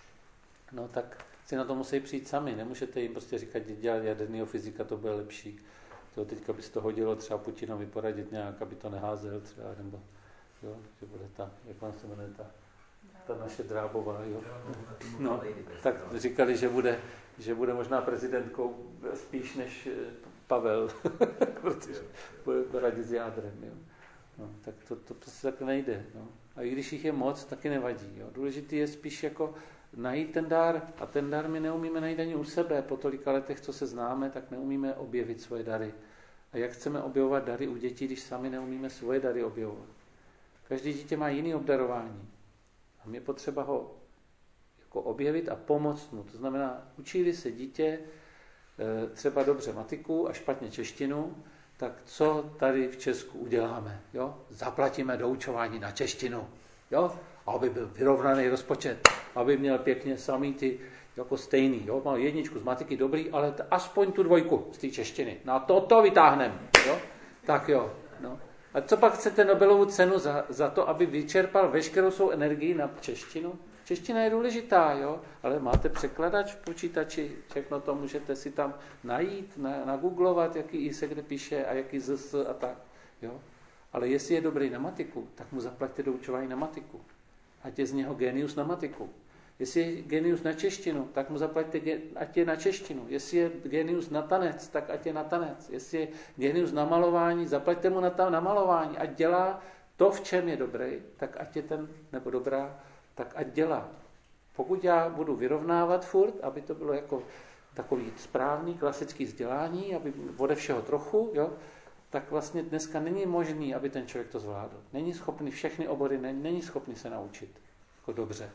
no tak si na to musí přijít sami. Nemůžete jim prostě říkat, že dělat jadernýho fyzika, to bude lepší. To teďka by se to hodilo třeba Putinovi poradit nějak, aby to neházel třeba, nebo jo, že bude ta, jak vám se jmenuje ta, ta naše Drábová, jo. No, tak říkali, že bude, že bude možná prezidentkou spíš než Pavel, protože bude radit s jádrem, jo. No, tak to, to prostě tak nejde, no. A i když jich je moc, taky nevadí, jo. Důležitý je spíš jako najít ten dar. A ten dar my neumíme najít ani u sebe. Po tolika letech, co se známe, tak neumíme objevit svoje dary. A jak chceme objevovat dary u dětí, když sami neumíme svoje dary objevovat? Každý dítě má jiný obdarování. A je potřeba ho jako objevit a pomoct mu. To znamená, učí se dítě třeba dobře matiku a špatně češtinu, tak co tady v Česku uděláme? Jo? Zaplatíme doučování na češtinu. Jo? Aby byl vyrovnaný rozpočet, aby měl pěkně samý ty jako stejný. Jo? Mal jedničku z matiky, dobrý, ale t- aspoň tu dvojku z té češtiny. Na to to vytáhneme. Jo? Tak jo. No. A co pak chcete Nobelovu cenu za, za to, aby vyčerpal veškerou svou energii na češtinu? Čeština je důležitá, jo? Ale máte překladač v počítači, všechno to můžete si tam najít, na, nagooglovat, jaký i se kde píše a jaký zs a tak. Jo? Ale jestli je dobrý na matiku, tak mu zaplaťte doučování na matiku. Ať je z něho genius na matiku. Jestli je genius na češtinu, tak mu zaplaťte, ať je na češtinu. Jestli je genius na tanec, tak ať je na tanec. Jestli je genius na malování, zaplaťte mu na, ta, na malování. Ať dělá to, v čem je dobrý, tak ať je ten, nebo dobrá, tak ať dělá. Pokud já budu vyrovnávat furt, aby to bylo jako takový správný, klasický vzdělání, aby ode všeho trochu, jo, tak vlastně dneska není možný, aby ten člověk to zvládl. Není schopný všechny obory, není, není schopný se naučit jako dobře.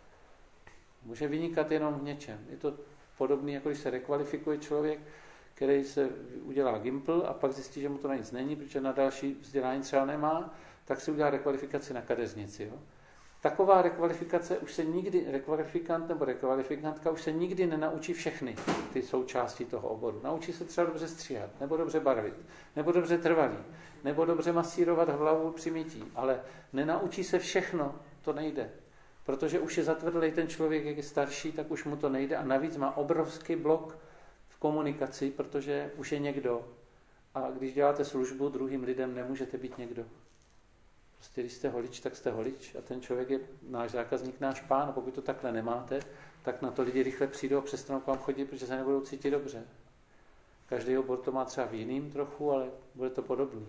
Může vynikat jenom v něčem. Je to podobné, jako když se rekvalifikuje člověk, který se udělá gimpl a pak zjistí, že mu to na nic není, protože na další vzdělání třeba nemá, tak si udělá rekvalifikaci na kadeřnici. Jo? Taková rekvalifikace už se nikdy, rekvalifikant nebo rekvalifikantka už se nikdy nenaučí všechny ty součásti toho oboru. Naučí se třeba dobře stříhat, nebo dobře barvit, nebo dobře trvalý, nebo dobře masírovat hlavu při mytí, ale nenaučí se všechno, to nejde. Protože už je zatvrdlej ten člověk, jak je starší, tak už mu to nejde a navíc má obrovský blok v komunikaci, protože už je někdo. A když děláte službu druhým lidem, nemůžete být někdo. Prostě když jste holič, tak jste holič a ten člověk je náš zákazník, náš pán. A pokud to takhle nemáte, tak na to lidi rychle přijdou a přestanou k vám chodit, protože se nebudou cítit dobře. Každý obor to má třeba v jiným trochu, ale bude to podobný.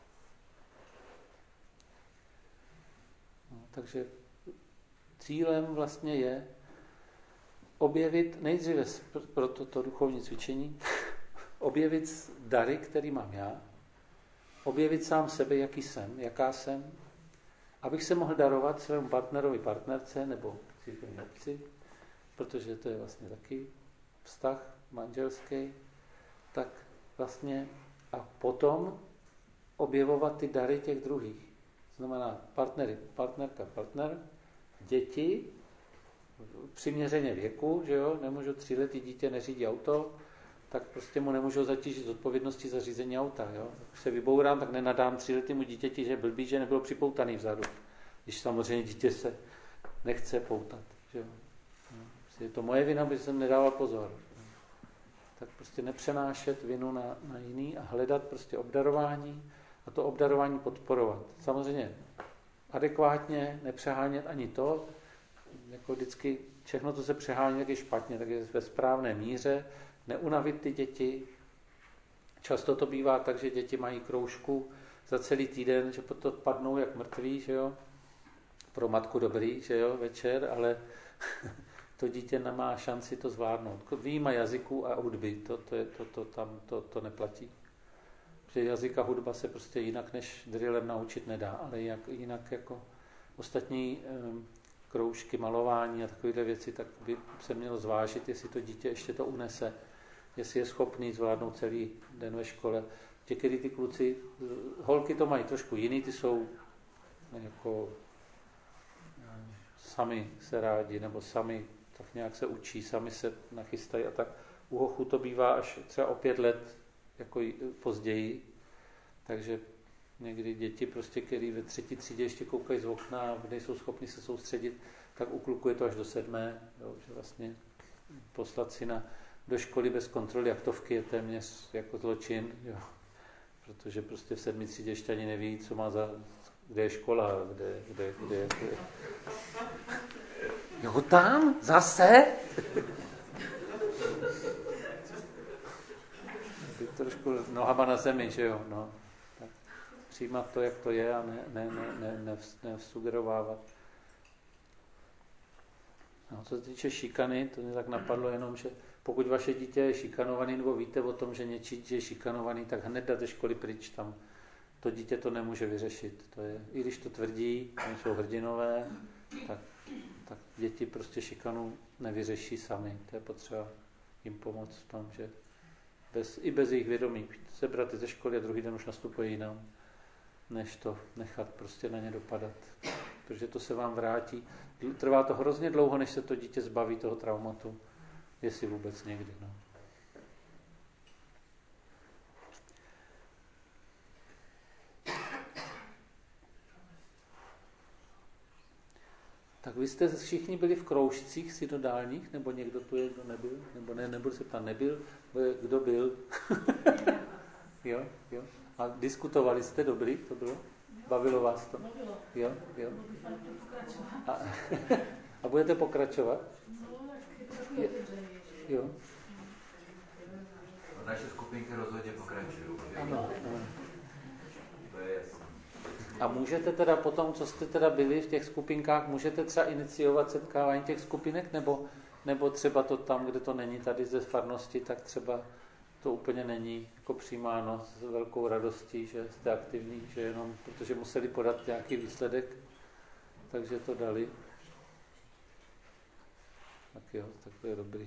No, takže cílem vlastně je objevit nejdříve pro toto to duchovní cvičení, objevit dary, který mám já, objevit sám sebe, jaký jsem, jaká jsem, abych se mohl darovat svému partnerovi, partnerce nebo církevní obci, protože to je vlastně taky vztah manželský, tak vlastně a potom objevovat ty dary těch druhých. Znamená partnery, partnerka, partner, děti, přiměřeně věku, že jo, nemůžu tříletý dítě neřídí auto, tak prostě mu nemůžu zatížit odpovědnosti za řízení auta, jo. Když se vybourám, tak nenadám tříletému dítěti, že je blbý, že nebylo připoutaný vzadu. Když samozřejmě dítě se nechce poutat, že jo. Je to moje vina, protože jsem nedával pozor. Tak prostě nepřenášet vinu na, na jiný a hledat prostě obdarování a to obdarování podporovat. Samozřejmě adekvátně, nepřehánět ani to. jako vždycky všechno, co se přehání, tak je špatně, tak je ve správné míře, neunavit ty děti. Často to bývá tak, že děti mají kroužku za celý týden, že potom padnou jak mrtví, že jo. Pro matku dobrý, že jo, večer, ale to dítě nemá šanci to zvládnout. Výjima jazyků a hudby, to, to, je, to, to, tam, to, to neplatí. Protože jazyk a hudba se prostě jinak než drillem naučit nedá, ale jak, jinak jako ostatní um, kroužky, malování a takovéhle věci, tak by se mělo zvážit, jestli to dítě ještě to unese, jestli je schopný zvládnout celý den ve škole. Někdy ty kluci, holky to mají trošku jiný, ty jsou jako sami se rádi, nebo sami tak nějak se učí, sami se nachystají a tak. U hochů to bývá až třeba o pět let jako později, takže někdy děti, prostě, který ve třetí třídě ještě koukají z okna a nejsou schopni se soustředit, tak u kluku je to až do sedmé, jo, že vlastně poslat syna do školy bez kontroly aktovky je téměř jako zločin, jo, protože prostě v sedmé třídě ještě ani neví, co má za, kde je škola, kde, kde, kde, je, kde. Jo, tam? Zase? Trošku nohama na zemi, že jo, no. Tak přijímat to, jak to je a ne, ne, ne, ne, ne, nevsugerovávat. No, co se týče šikany, to mě tak napadlo jenom, že pokud vaše dítě je šikanovaný, nebo víte o tom, že něčí dítě je šikanovaný, tak hned dáte školy pryč tam. To dítě to nemůže vyřešit. To je, i když to tvrdí, oni jsou hrdinové, tak, tak děti prostě šikanu nevyřeší sami. To je potřeba jim pomoct v tom, že bez, i bez jejich vědomí sebrat ze školy a druhý den už nastupuje jinam, než to nechat prostě na ně dopadat. Protože to se vám vrátí. Trvá to hrozně dlouho, než se to dítě zbaví toho traumatu. Jestli vůbec někdy. No. Tak vy jste všichni byli v kroužcích synodálních, nebo někdo tu je, kdo nebyl? Nebo ne, nebudu se ptát, nebyl? Kdo byl? jo, jo. A diskutovali jste, dobrý to bylo? Bavilo vás to? Bavilo. Jo, jo. A, a budete pokračovat? No, tak je to takový otevřenější. Jo. Naše skupinky rozhodně pokračují. Ano, ano. To je jasné. A můžete teda potom, co jste teda byli v těch skupinkách, můžete třeba iniciovat setkávání těch skupinek, nebo, nebo třeba to tam, kde to není tady ze farnosti, tak třeba to úplně není jako přijímáno s velkou radostí, že jste aktivní, že jenom protože museli podat nějaký výsledek, takže to dali. Tak jo, tak to je dobrý.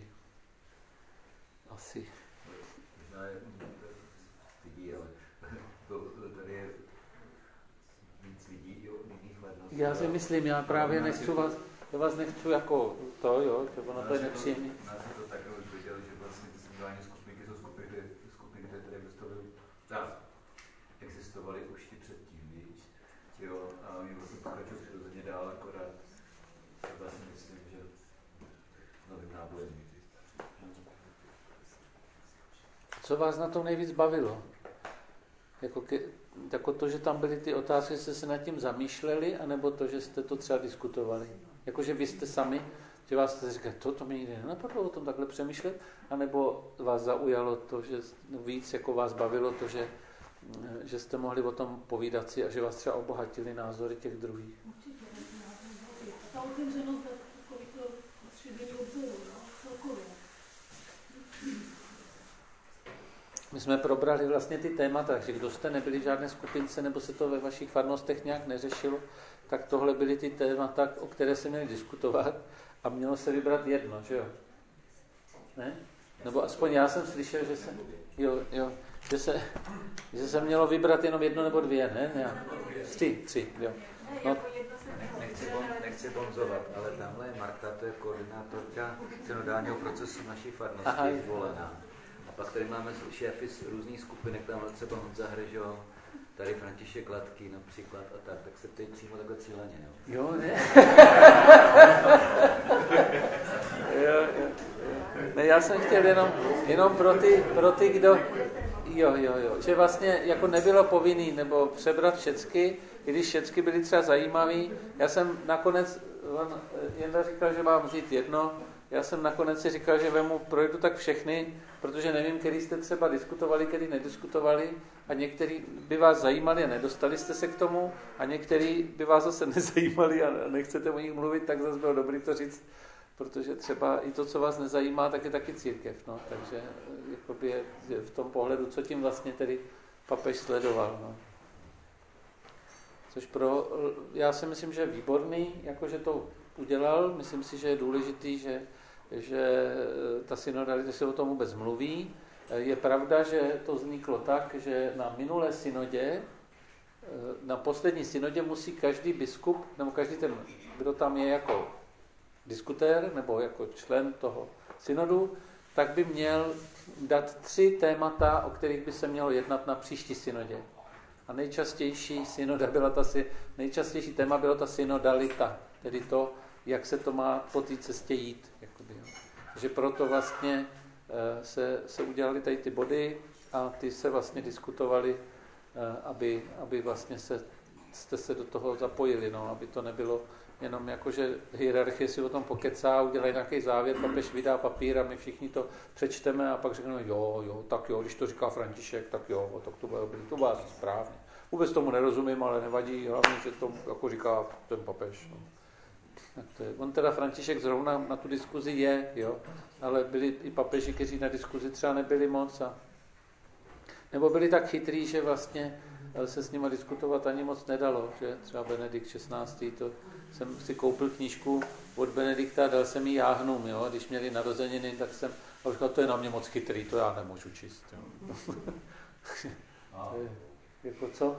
Asi. Možná je lidí, ale to, tady je víc lidí od jiných farností. Já si myslím, já právě nechci vás, já vás nechci jako to, jo, že ono to je nepříjemný. Nás je to takhle už viděl, že vlastně ty synodální skupinky jsou skupinky, skupinky, které existovaly, tak, existovaly už i předtím, víš, jo, a my vlastně pokračují přirozeně dál, akorát vlastně myslím, že novým nábojem. Co vás na tom nejvíc bavilo? Jako, ke, jako to, že tam byly ty otázky, že jste se nad tím zamýšleli, anebo to, že jste to třeba diskutovali? Jakože vy jste sami, že vás jste říkali, to, to mi nikdy nenapadlo o tom takhle přemýšlet, anebo vás zaujalo to, že víc jako vás bavilo to, že, že jste mohli o tom povídat si a že vás třeba obohatili názory těch druhých? Určitě, ta otevřenost takovýto střední obzoru, no, celkově. My jsme probrali vlastně ty témata, že kdo jste nebyli v žádné skupince, nebo se to ve vašich farnostech nějak neřešilo, tak tohle byly ty témata, o které se měli diskutovat a mělo se vybrat jedno, že jo? Ne? Nebo aspoň já jsem slyšel, že se, jo, jo, že se, že se mělo vybrat jenom jedno nebo dvě, ne? ne? Tři, tři, jo. No. Nechci, bon, nechci bonzovat, ale tamhle je Marta, to je koordinátorka synodálního procesu naší farnosti, zvolená. Pak tady máme šéfy z různých skupinek, tam třeba Honza Hrežo, tady František Latký například a tak, tak se ptej přímo takhle cíleně, jo? Jo, ne? jo, jo, jo. Ne, já jsem chtěl jenom, jenom pro ty, pro ty, kdo, jo, jo, jo, že vlastně jako nebylo povinný nebo přebrat všecky, i když všecky byly třeba zajímavý. Já jsem nakonec on, Jenda říkal, že mám vzít jedno, já jsem nakonec si říkal, že vemu, projdu tak všechny, protože nevím, který jste třeba diskutovali, který nediskutovali a některý by vás zajímali a nedostali jste se k tomu a některý by vás zase nezajímali a nechcete o nich mluvit, tak zase bylo dobrý to říct, protože třeba i to, co vás nezajímá, tak je taky církev. No. Takže jakoby je v tom pohledu, co tím vlastně tedy papež sledoval. No. Což pro, já si myslím, že je výborný, jakože to udělal. Myslím si, že je důležitý, že, že ta synodalita se o tom vůbec mluví. Je pravda, že to vzniklo tak, že na minulé synodě, na poslední synodě musí každý biskup, nebo každý ten, kdo tam je jako diskutér, nebo jako člen toho synodu, tak by měl dát tři témata, o kterých by se mělo jednat na příští synodě. A nejčastější synoda byla ta, nejčastější téma bylo ta synodalita, tedy to, jak se to má po té cestě jít. Jakoby, jo. Takže proto vlastně se, se udělali tady ty body a ty se vlastně diskutovali, aby, aby vlastně se, jste se do toho zapojili, no, aby to nebylo jenom jako, že hierarchie si o tom pokecá, udělají nějaký závěr, papež vydá papír a my všichni to přečteme a pak řekneme, jo, jo, tak jo, když to říká František, tak jo, tak to bude dobrý, to bude asi správně. Vůbec tomu nerozumím, ale nevadí, hlavně, že to jako říká ten papež. No. Tak to je. On teda František zrovna na tu diskuzi je, jo, ale byli i papeži, kteří na diskuzi třeba nebyli moc a nebo byli tak chytrý, že vlastně se s nimi diskutovat ani moc nedalo, že třeba Benedikt šestnáctý to jsem si koupil knížku od Benedikta a dal jsem ji jáhnům, jo, když měli narozeniny, tak jsem, a říkal, to je na mě moc chytrý, to já nemůžu číst, jo. Jako co?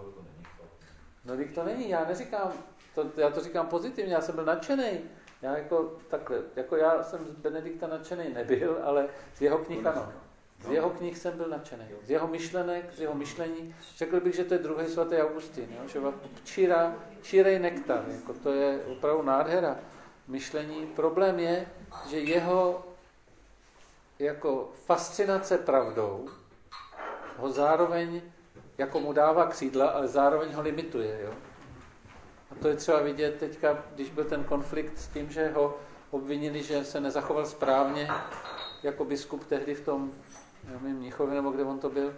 No, když to není, já neříkám, to, já to říkám pozitivně, já jsem byl nadšený. Já jako takhle, jako já jsem z Benedikta nadšený nebyl, ale z jeho knih ano. Z jeho knih jsem byl nadšený. Z jeho myšlenek, z jeho myšlení. Řekl bych, že to je druhý svatý Augustín, jo? Že číra, čírej nektar, jako to je opravdu nádhera myšlení. Problém je, že jeho jako fascinace pravdou ho zároveň jako mu dává křídla, ale zároveň ho limituje. Jo? A to je třeba vidět teďka, když byl ten konflikt s tím, že ho obvinili, že se nezachoval správně jako biskup tehdy v tom, nevím, Mnichově, nebo kde on to byl.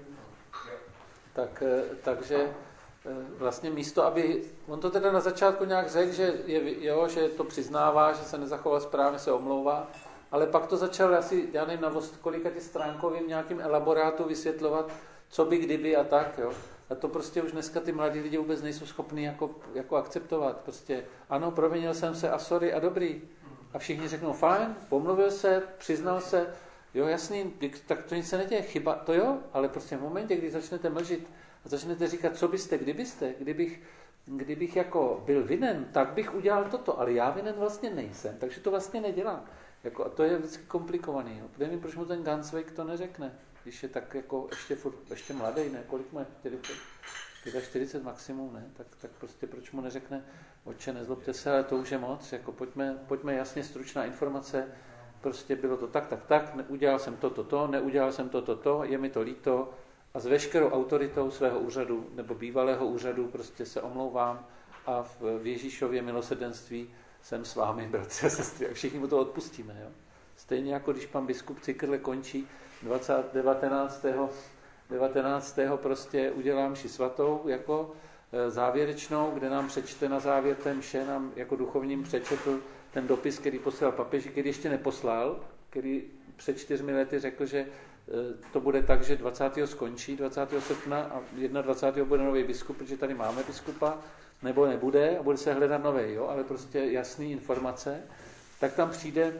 Tak, takže vlastně místo, aby, on to teda na začátku nějak řekl, že, je, jo, že to přiznává, že se nezachoval správně, se omlouvá, ale pak to začal asi, já nevím, na kolikati stránkovým nějakým elaborátu vysvětlovat, co by kdyby a tak, jo. A to prostě už dneska ty mladí lidi vůbec nejsou schopni jako, jako akceptovat. Prostě ano, provinil jsem se a sorry a dobrý. A všichni řeknou, fajn, pomluvil se, přiznal se, jo, jasný, tak to nic se neděje, chyba, to jo, ale prostě v momentě, kdy začnete mlžit a začnete říkat, co byste, kdybyste, kdybych, kdybych jako byl vinen, tak bych udělal toto, ale já vinen vlastně nejsem, takže to vlastně nedělám. Jako, a to je vždycky komplikovaný. Jo. Nevím, proč mu ten Gansweig to neřekne, když je tak jako ještě, furt, ještě mladý, ne, kolik mu je, čtyřicet, čtyřicet maximum, ne, tak, tak prostě proč mu neřekne, otče, nezlobte se, ale to už je moc, jako pojďme, pojďme jasně, stručná informace, prostě bylo to tak, tak, tak, udělal jsem to, to, to, neudělal jsem to, to, to, je mi to líto a s veškerou autoritou svého úřadu nebo bývalého úřadu prostě se omlouvám a v Ježíšově milosrdenství jsem s vámi, bratři a sestry, a všichni mu to odpustíme. Jo? Stejně jako když pan biskup Cikrle končí devatenáctého devatenáctého prostě udělá mši svatou jako závěrečnou, kde nám přečte na závěr té mše, nám jako duchovním přečetl ten dopis, který poslal papeži, který ještě neposlal, který před čtyřmi lety řekl, že to bude tak, že dvacátého skončí, dvacátého srpna a dvacátého prvního bude nový biskup, protože tady máme biskupa, nebo nebude a bude se hledat nový, jo, ale prostě jasný informace, tak tam přijde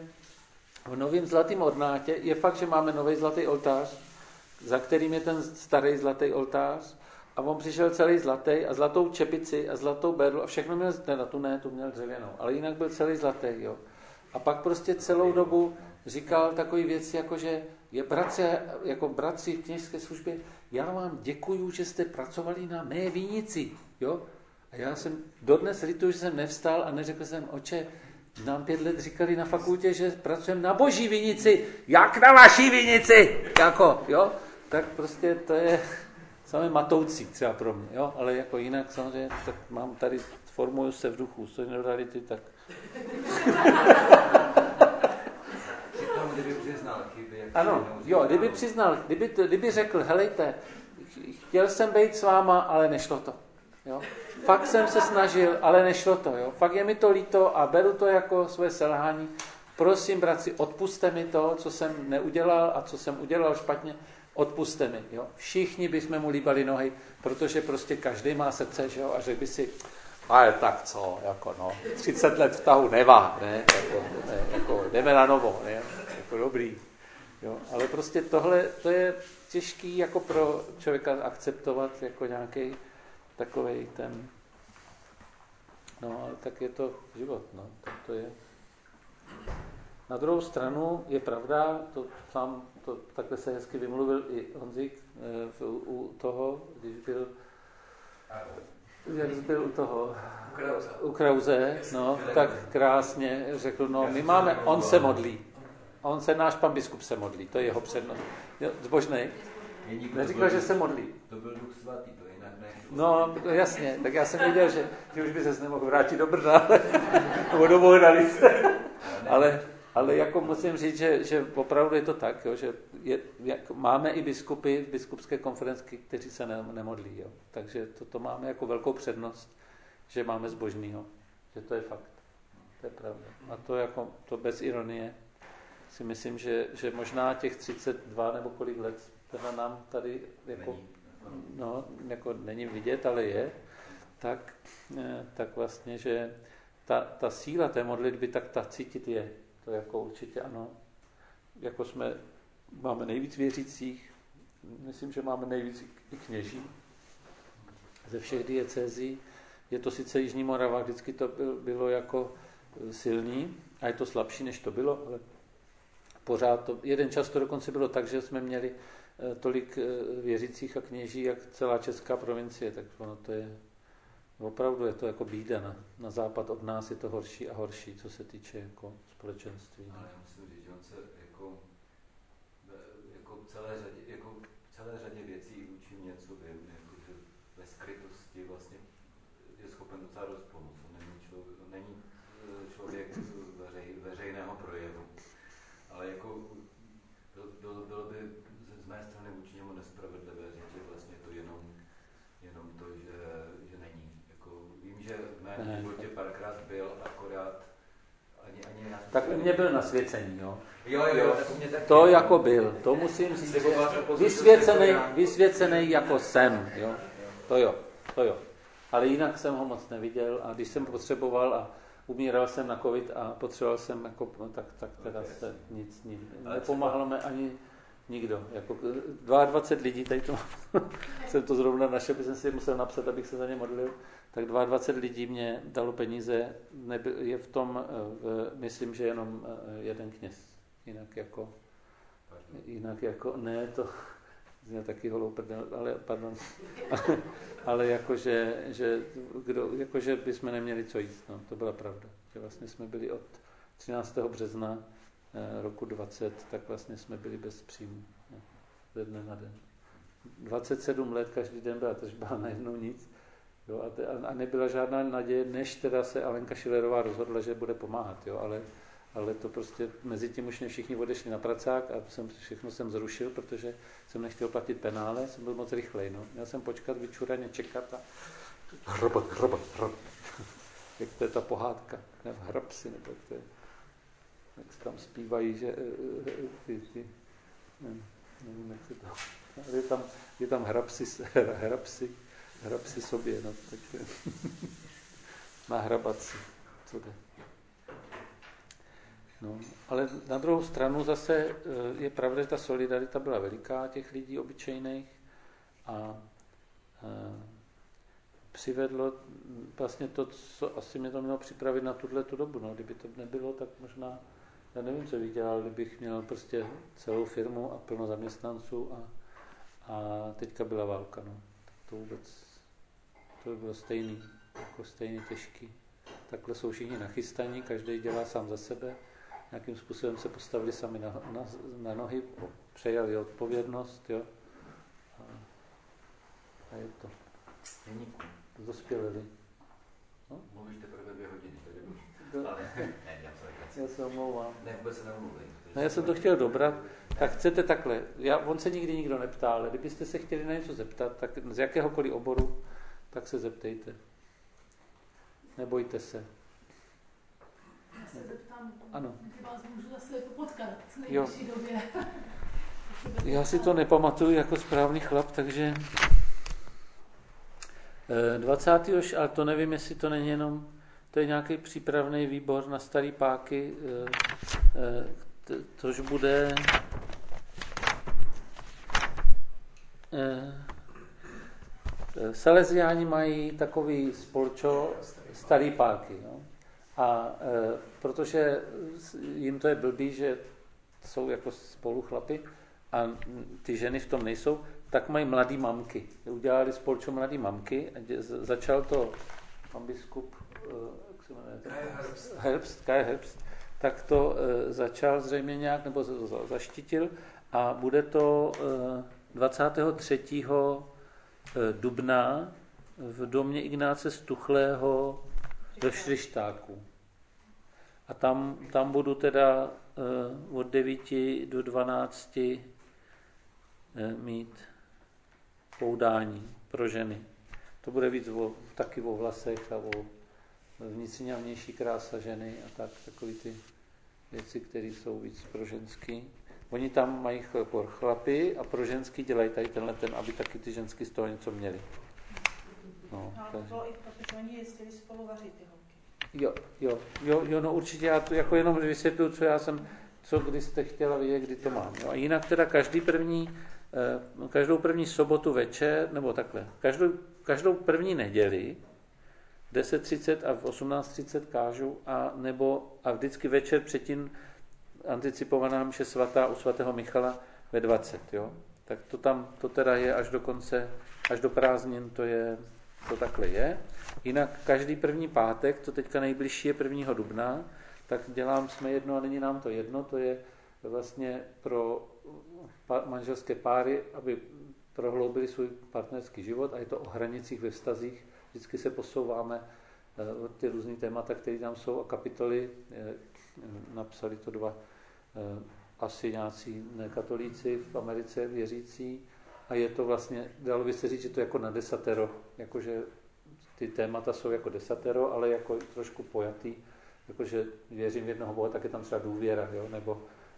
v novém zlatém ornátě. Je fakt, že máme nový zlatý oltář, za kterým je ten starý zlatý oltář a on přišel celý zlatý a zlatou čepici a zlatou berlu a všechno měl, teda tu ne, tu měl dřevěnou, ale jinak byl celý zlatý, jo. A pak prostě celou dobu říkal takové věci, jako že je bratři, jako bratři v kněžské službě, já vám děkuju, že jste pracovali na mé vinici, jo. A já jsem dodnes lituju, že jsem nevstal a neřekl jsem, oče, nám pět let říkali na fakultě, že pracujeme na boží vinici, jak na vaší vinici, jako, jo. Tak prostě to je samé matoucí třeba pro mě, jo, ale jako jinak samozřejmě, tak mám tady, formuju se v duchu synodality, tak Kdyby přiznal chyby, jak ano, jo, kdyby přiznal, kdyby, to, kdyby řekl, helejte, chtěl jsem být s váma, ale nešlo to. Jo? Fakt jsem se snažil, ale nešlo to. Jo? Fakt je mi to líto a beru to jako svoje selhání. Prosím, bratři, odpuste mi to, co jsem neudělal a co jsem udělal špatně, odpuste mi. Jo? Všichni bychom mu líbali nohy, protože prostě každý má srdce, že jo? A řekl by si, ale tak co, jako no, třicet let v tahu nevá, ne? Jako, ne, jako jdeme na novo, ne? Jako dobrý. Jo? Ale prostě tohle, to je těžký jako pro člověka akceptovat jako nějaký takovej ten, no, ale tak je to život, no, tak to je. Na druhou stranu je pravda, to sám, to takhle se hezky vymluvil i Honzik e, u toho, když byl, jak byl u toho, u Krause, no, tak krásně řekl, no, my máme, on se modlí, on se, náš pan biskup se modlí, to je jeho přednost. Zbožnej, neříkal, že se modlí. To byl Duch Svatý, to jinak ne. No, jasně, tak já jsem viděl, že, že už by ses nemohl vrátit do Brna, nebo do Bohdanice. ale, ale jako musím říct, že, že opravdu je to tak, jo, že je, jak, máme i biskupy v biskupské konferenci, kteří se ne, nemodlí. Jo. Takže to, to máme jako velkou přednost, že máme zbožnýho, že to je fakt, to je pravda. A to jako, to bez ironie si myslím, že, že možná těch třicet dva nebo kolik let teda nám tady jako, no, jako není vidět, ale je, tak, tak vlastně, že ta, ta síla té modlitby, tak ta cítit je. To jako určitě ano. Jako jsme, máme nejvíc věřících, myslím, že máme nejvíc i kněží ze všech diecézí. Je to sice Jižní Morava, vždycky to bylo jako silný a je to slabší, než to bylo, ale pořád to, jeden čas to dokonce bylo tak, že jsme měli tolik věřících a kněží, jak celá česká provincie, tak ono to je, opravdu je to jako bída. Na, na západ od nás je to horší a horší, co se týče jako společenství. Ale já musím říct, že on se jako, jako, celé řadě, jako celé řadě věcí učí něco, jako, že ve skrytosti vlastně je schopen docela dost pomoct. On není člověk, on není člověk veřej, veřejného projevu, ale jako bylo, bylo by z mé strany vůči němu nespravedlivé říct, že vlastně to jenom, jenom to, že, že není. Jako, vím, že v mém životě párkrát byl, akorát ani, ani já... Tak u mě byl nasvěcený, jo. Jo, jo, tak u mě taky. To jako byl, to musím říct, že vysvěcený, vysvěcený jako jsem, jo. To jo, to jo. Ale jinak jsem ho moc neviděl a když jsem potřeboval a umíral jsem na covid a potřeboval jsem, jako, no, tak, tak teda se nic, nic nepomáhalo mi ani nikdo. Jako dvacet dva lidí, tady to jsem to zrovna našel, bych jsem si musel napsat, abych se za ně modlil, tak dvacet dva lidí mě dalo peníze, nebyl, je v tom, v, myslím, že jenom jeden kněz. Jinak jako, jinak jako, ne, to je taky holou prdel, ale, pardon, ale, ale jakože, že, kdo, jakože bychom neměli co jíst, no, to byla pravda. Že vlastně jsme byli od třináctého března roku dvacet, tak vlastně jsme byli bez příjmu, no, ze dne na den. dvacet sedm let každý den byla tržba, najednou nic. Jo, a, te, a nebyla žádná naděje, než teda se Alenka Šilerová rozhodla, že bude pomáhat, jo, ale ale to prostě mezi tím už mě všichni odešli na pracák a jsem, všechno jsem zrušil, protože jsem nechtěl platit penále, jsem byl moc rychlej, no. Měl jsem počkat, vyčuraně čekat a hrabat, hrabat, hrabat. Jak to je ta pohádka, ne, hrab si, nebo jak to je, jak se tam zpívají, že ty, ty, nevím, nevím, jak se to, ale je tam, je tam hrab si, hrab si, hrab si sobě, no, takže nahrabat si, co jde. No, ale na druhou stranu zase je pravda, že ta solidarita byla veliká těch lidí obyčejných a e, přivedlo vlastně to, co asi mě to mělo připravit na tuhletu dobu. No, kdyby to nebylo, tak možná, já nevím, co bych dělal, kdybych měl prostě celou firmu a plno zaměstnanců a, a teďka byla válka. No. Tak to vůbec, to by bylo stejný, jako stejně těžký. Takhle jsou všichni nachystaní, každý dělá sám za sebe. Nějakým způsobem se postavili sami na, na, na nohy, přejali odpovědnost, jo. A, a je to. Jeníku. Dospělili. No? Mluvíš teprve dvě hodiny. Ale nedělám to legraci. Já se omlouvám. Ne, vůbec se nemluvím. No, já jsem to chtěl dobrat. Tak chcete takhle. Já, on se nikdy nikdo neptá, ale kdybyste se chtěli na něco zeptat, tak z jakéhokoliv oboru, tak se zeptejte. Nebojte se. Já se zeptám, ano. kdy vás můžu zase potkat v nejbližší době. Já si to nepamatuju jako správný chlap, takže dvacátého ale to nevím, jestli to není jenom, to je nějaký přípravný výbor na starý páky, což bude Salesiáni mají takový spolčo starý páky. No? A e, protože jim to je blbý, že jsou jako spolu chlapi a ty ženy v tom nejsou, tak mají mladý mamky. Udělali spolčo mladý mamky a dě, začal to pan biskup jak se jmenuje? Herbst. Herbst, Kai Herbst, tak to e, začal zřejmě nějak, nebo za, za, zaštitil a bude to e, dvacátého třetího dubna v domě Ignáce Stuchlého ve Šryštáku. A tam, tam budu teda uh, od devíti do dvanácti uh, mít poudání pro ženy. To bude víc o, taky o vlasech a o vnitřní a vnější krása ženy a tak, takový ty věci, které jsou víc pro ženský. Oni tam mají pro chlapy a pro ženský dělají tady tenhle ten, aby taky ty ženský z toho něco měli. No, ale to bylo i protože oni jezdili spolu vařit ty holky. Jo, jo, jo, jo, no určitě já to jako jenom vysvětluji, co já jsem, co kdy jste chtěla vidět, kdy to mám. Jo. A jinak teda každý první, eh, každou první sobotu večer, nebo takhle, každou, každou první neděli deset třicet a v osmnáct třicet kážu a nebo a vždycky večer předtím anticipovaná mše svatá u svatého Michala ve dvacet, jo. Tak to tam, to teda je až do konce, až do prázdnin to je, to takhle je. Jinak každý první pátek, to teďka nejbližší je prvního dubna, tak dělám jsme jedno a není nám to jedno, to je vlastně pro manželské páry, aby prohloubili svůj partnerský život a je to o hranicích ve vztazích. Vždycky se posouváme ty různý témata, které tam jsou a kapitoly, napsali to dva asi nějací katolíci v Americe věřící a je to vlastně, dalo by se říct, že to je jako na desatero, jakože ty témata jsou jako desatero, ale jako trošku pojatý, jakože věřím v jednoho Boha, tak je tam třeba důvěra, jo? Nebo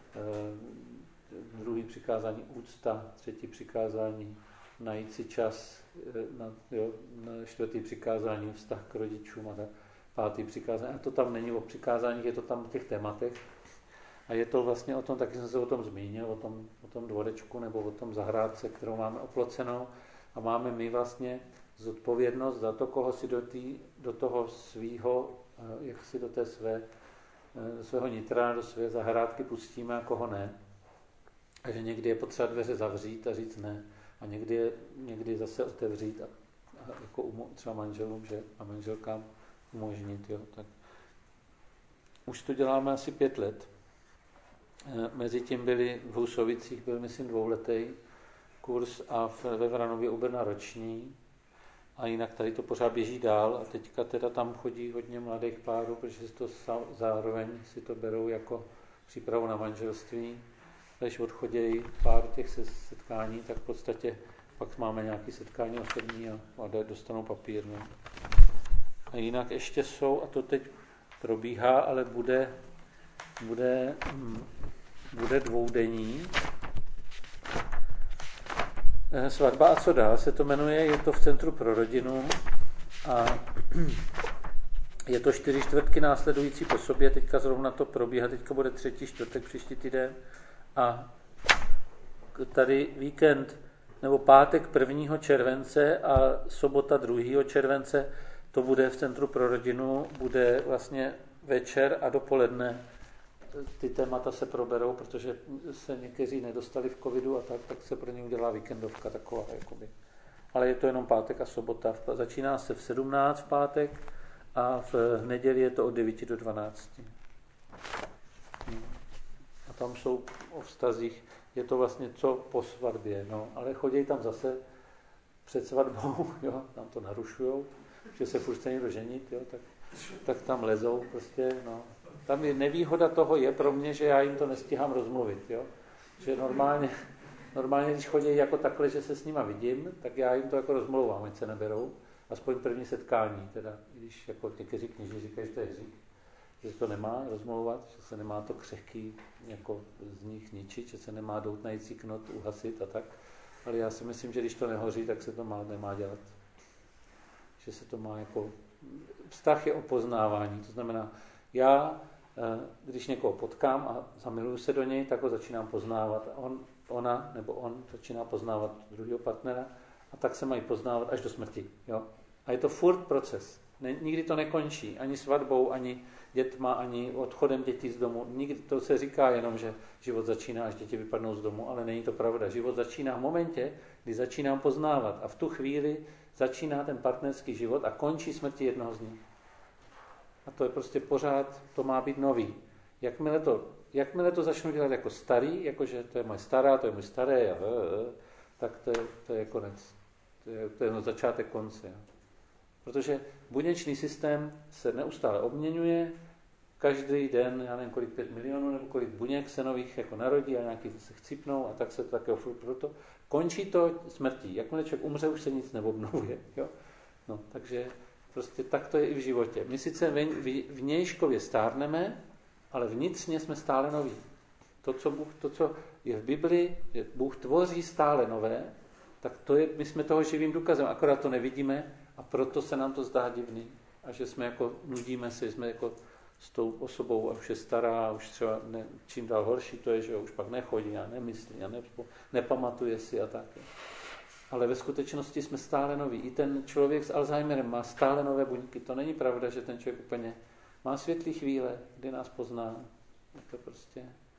eh, druhý přikázání úcta, třetí přikázání najít si čas, eh, na, jo? Na čtvrtý přikázání vztah k rodičům a tak, pátý přikázání, a to tam není o přikázáních, je to tam o těch tématech. A je to vlastně o tom, taky jsem se o tom zmínil, o tom, o tom dvorečku nebo o tom zahrádce, kterou máme oplocenou a máme my vlastně zodpovědnost za to, koho si do, tý, do toho svýho, jak si do té své, do svého nitra, do své zahrádky pustíme a koho ne. A že někdy je potřeba dveře zavřít a říct ne. A někdy je někdy zase otevřít a, a jako umo, třeba manželům, že a manželkám umožnit. Jo, tak. Už to děláme asi pět let. Mezitím byli v Husovicích, byl myslím dvouletý kurz a ve Vranově u Brna roční a jinak tady to pořád běží dál a teďka teda tam chodí hodně mladých párů, protože si to zároveň si to berou jako přípravu na manželství. Když odchodějí pár těch setkání, tak v podstatě pak máme nějaké setkání osobní a, a dostanou papír. No. A jinak ještě jsou, a to teď probíhá, ale bude bude, bude dvoudenní. Svatba a co dál se to jmenuje, je to v Centru pro rodinu a je to čtyři čtvrtky následující po sobě, teďka zrovna to probíhá, teďka bude třetí čtvrtek příští týden a tady víkend nebo pátek prvního července a sobota druhého července to bude v Centru pro rodinu, bude vlastně večer a dopoledne ty témata se proberou, protože se někteří nedostali v covidu a tak, tak se pro ně udělá víkendovka taková. Jakoby. Ale je to jenom pátek a sobota. Začíná se v sedmnáct v pátek a v neděli je to od devíti do dvanácti. A tam jsou o vztazích, je to vlastně co po svatbě, no, ale chodí tam zase před svatbou, jo, tam to narušujou, že se furt chce někdo ženit, jo, tak tak tam lezou prostě, no. Tam je nevýhoda toho je pro mě, že já jim to nestíhám rozmluvit, jo. Že normálně, normálně, když chodí jako takhle, že se s nima vidím, tak já jim to jako rozmlouvám, ať se neberou. Aspoň první setkání, teda, když jako někteří kněží říkají, že to je hřích, že to nemá rozmlouvat, že se nemá to křehký jako z nich ničit, že se nemá doutnající knot uhasit a tak. Ale já si myslím, že když to nehoří, tak se to má, nemá dělat. Že se to má jako... Vztah je o poznávání, to znamená, já, když někoho potkám a zamiluju se do něj, tak ho začínám poznávat. On, ona nebo on začíná poznávat druhého partnera a tak se mají poznávat až do smrti. Jo? A je to furt proces. Ne, nikdy to nekončí. Ani svatbou, ani dětma, ani odchodem dětí z domu. Nikdy to se říká jenom, že život začíná, až děti vypadnou z domu, ale není to pravda. Život začíná v momentě, kdy začínám poznávat. A v tu chvíli začíná ten partnerský život a končí smrti jednoho z nich. A to je prostě pořád, to má být nový. Jakmile to, jakmile to začnu dělat jako starý, jakože to je moje stará, to je můj staré, a, tak to je, to je konec. To je, to je no začátek konce. Protože buněčný systém se neustále obměňuje, každý den, já nevím kolik, pět milionů nebo kolik buněk se nových jako narodí a nějaký se chcípnou a tak se to takého proto. Končí to smrtí. Jakmile člověk umře, už se nic neobnovuje. Jo? No, takže prostě tak to je i v životě. My sice vnějškově stárneme, ale vnitřně jsme stále noví. To, co, Bůh, to, co je v Bibli, že Bůh tvoří stále nové, tak to je, my jsme toho živým důkazem, akorát to nevidíme a proto se nám to zdá divný. A že jsme jako, nudíme se, jsme jako s tou osobou a už je stará, už třeba ne, čím dál horší to je, že už pak nechodí a nemyslí a ne, nepamatuje si a tak. Ale ve skutečnosti jsme stále noví. I ten člověk s Alzheimerem má stále nové buňky. To není pravda, že ten člověk úplně má světlý chvíle, kdy nás pozná. Je to prostě,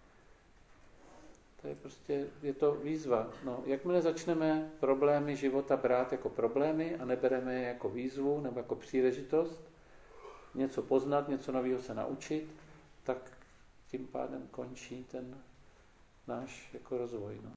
to je prostě, je to výzva. No, jakmile začneme problémy života brát jako problémy a nebereme je jako výzvu nebo jako příležitost, něco poznat, něco nového se naučit, tak tím pádem končí ten náš jako rozvoj. No.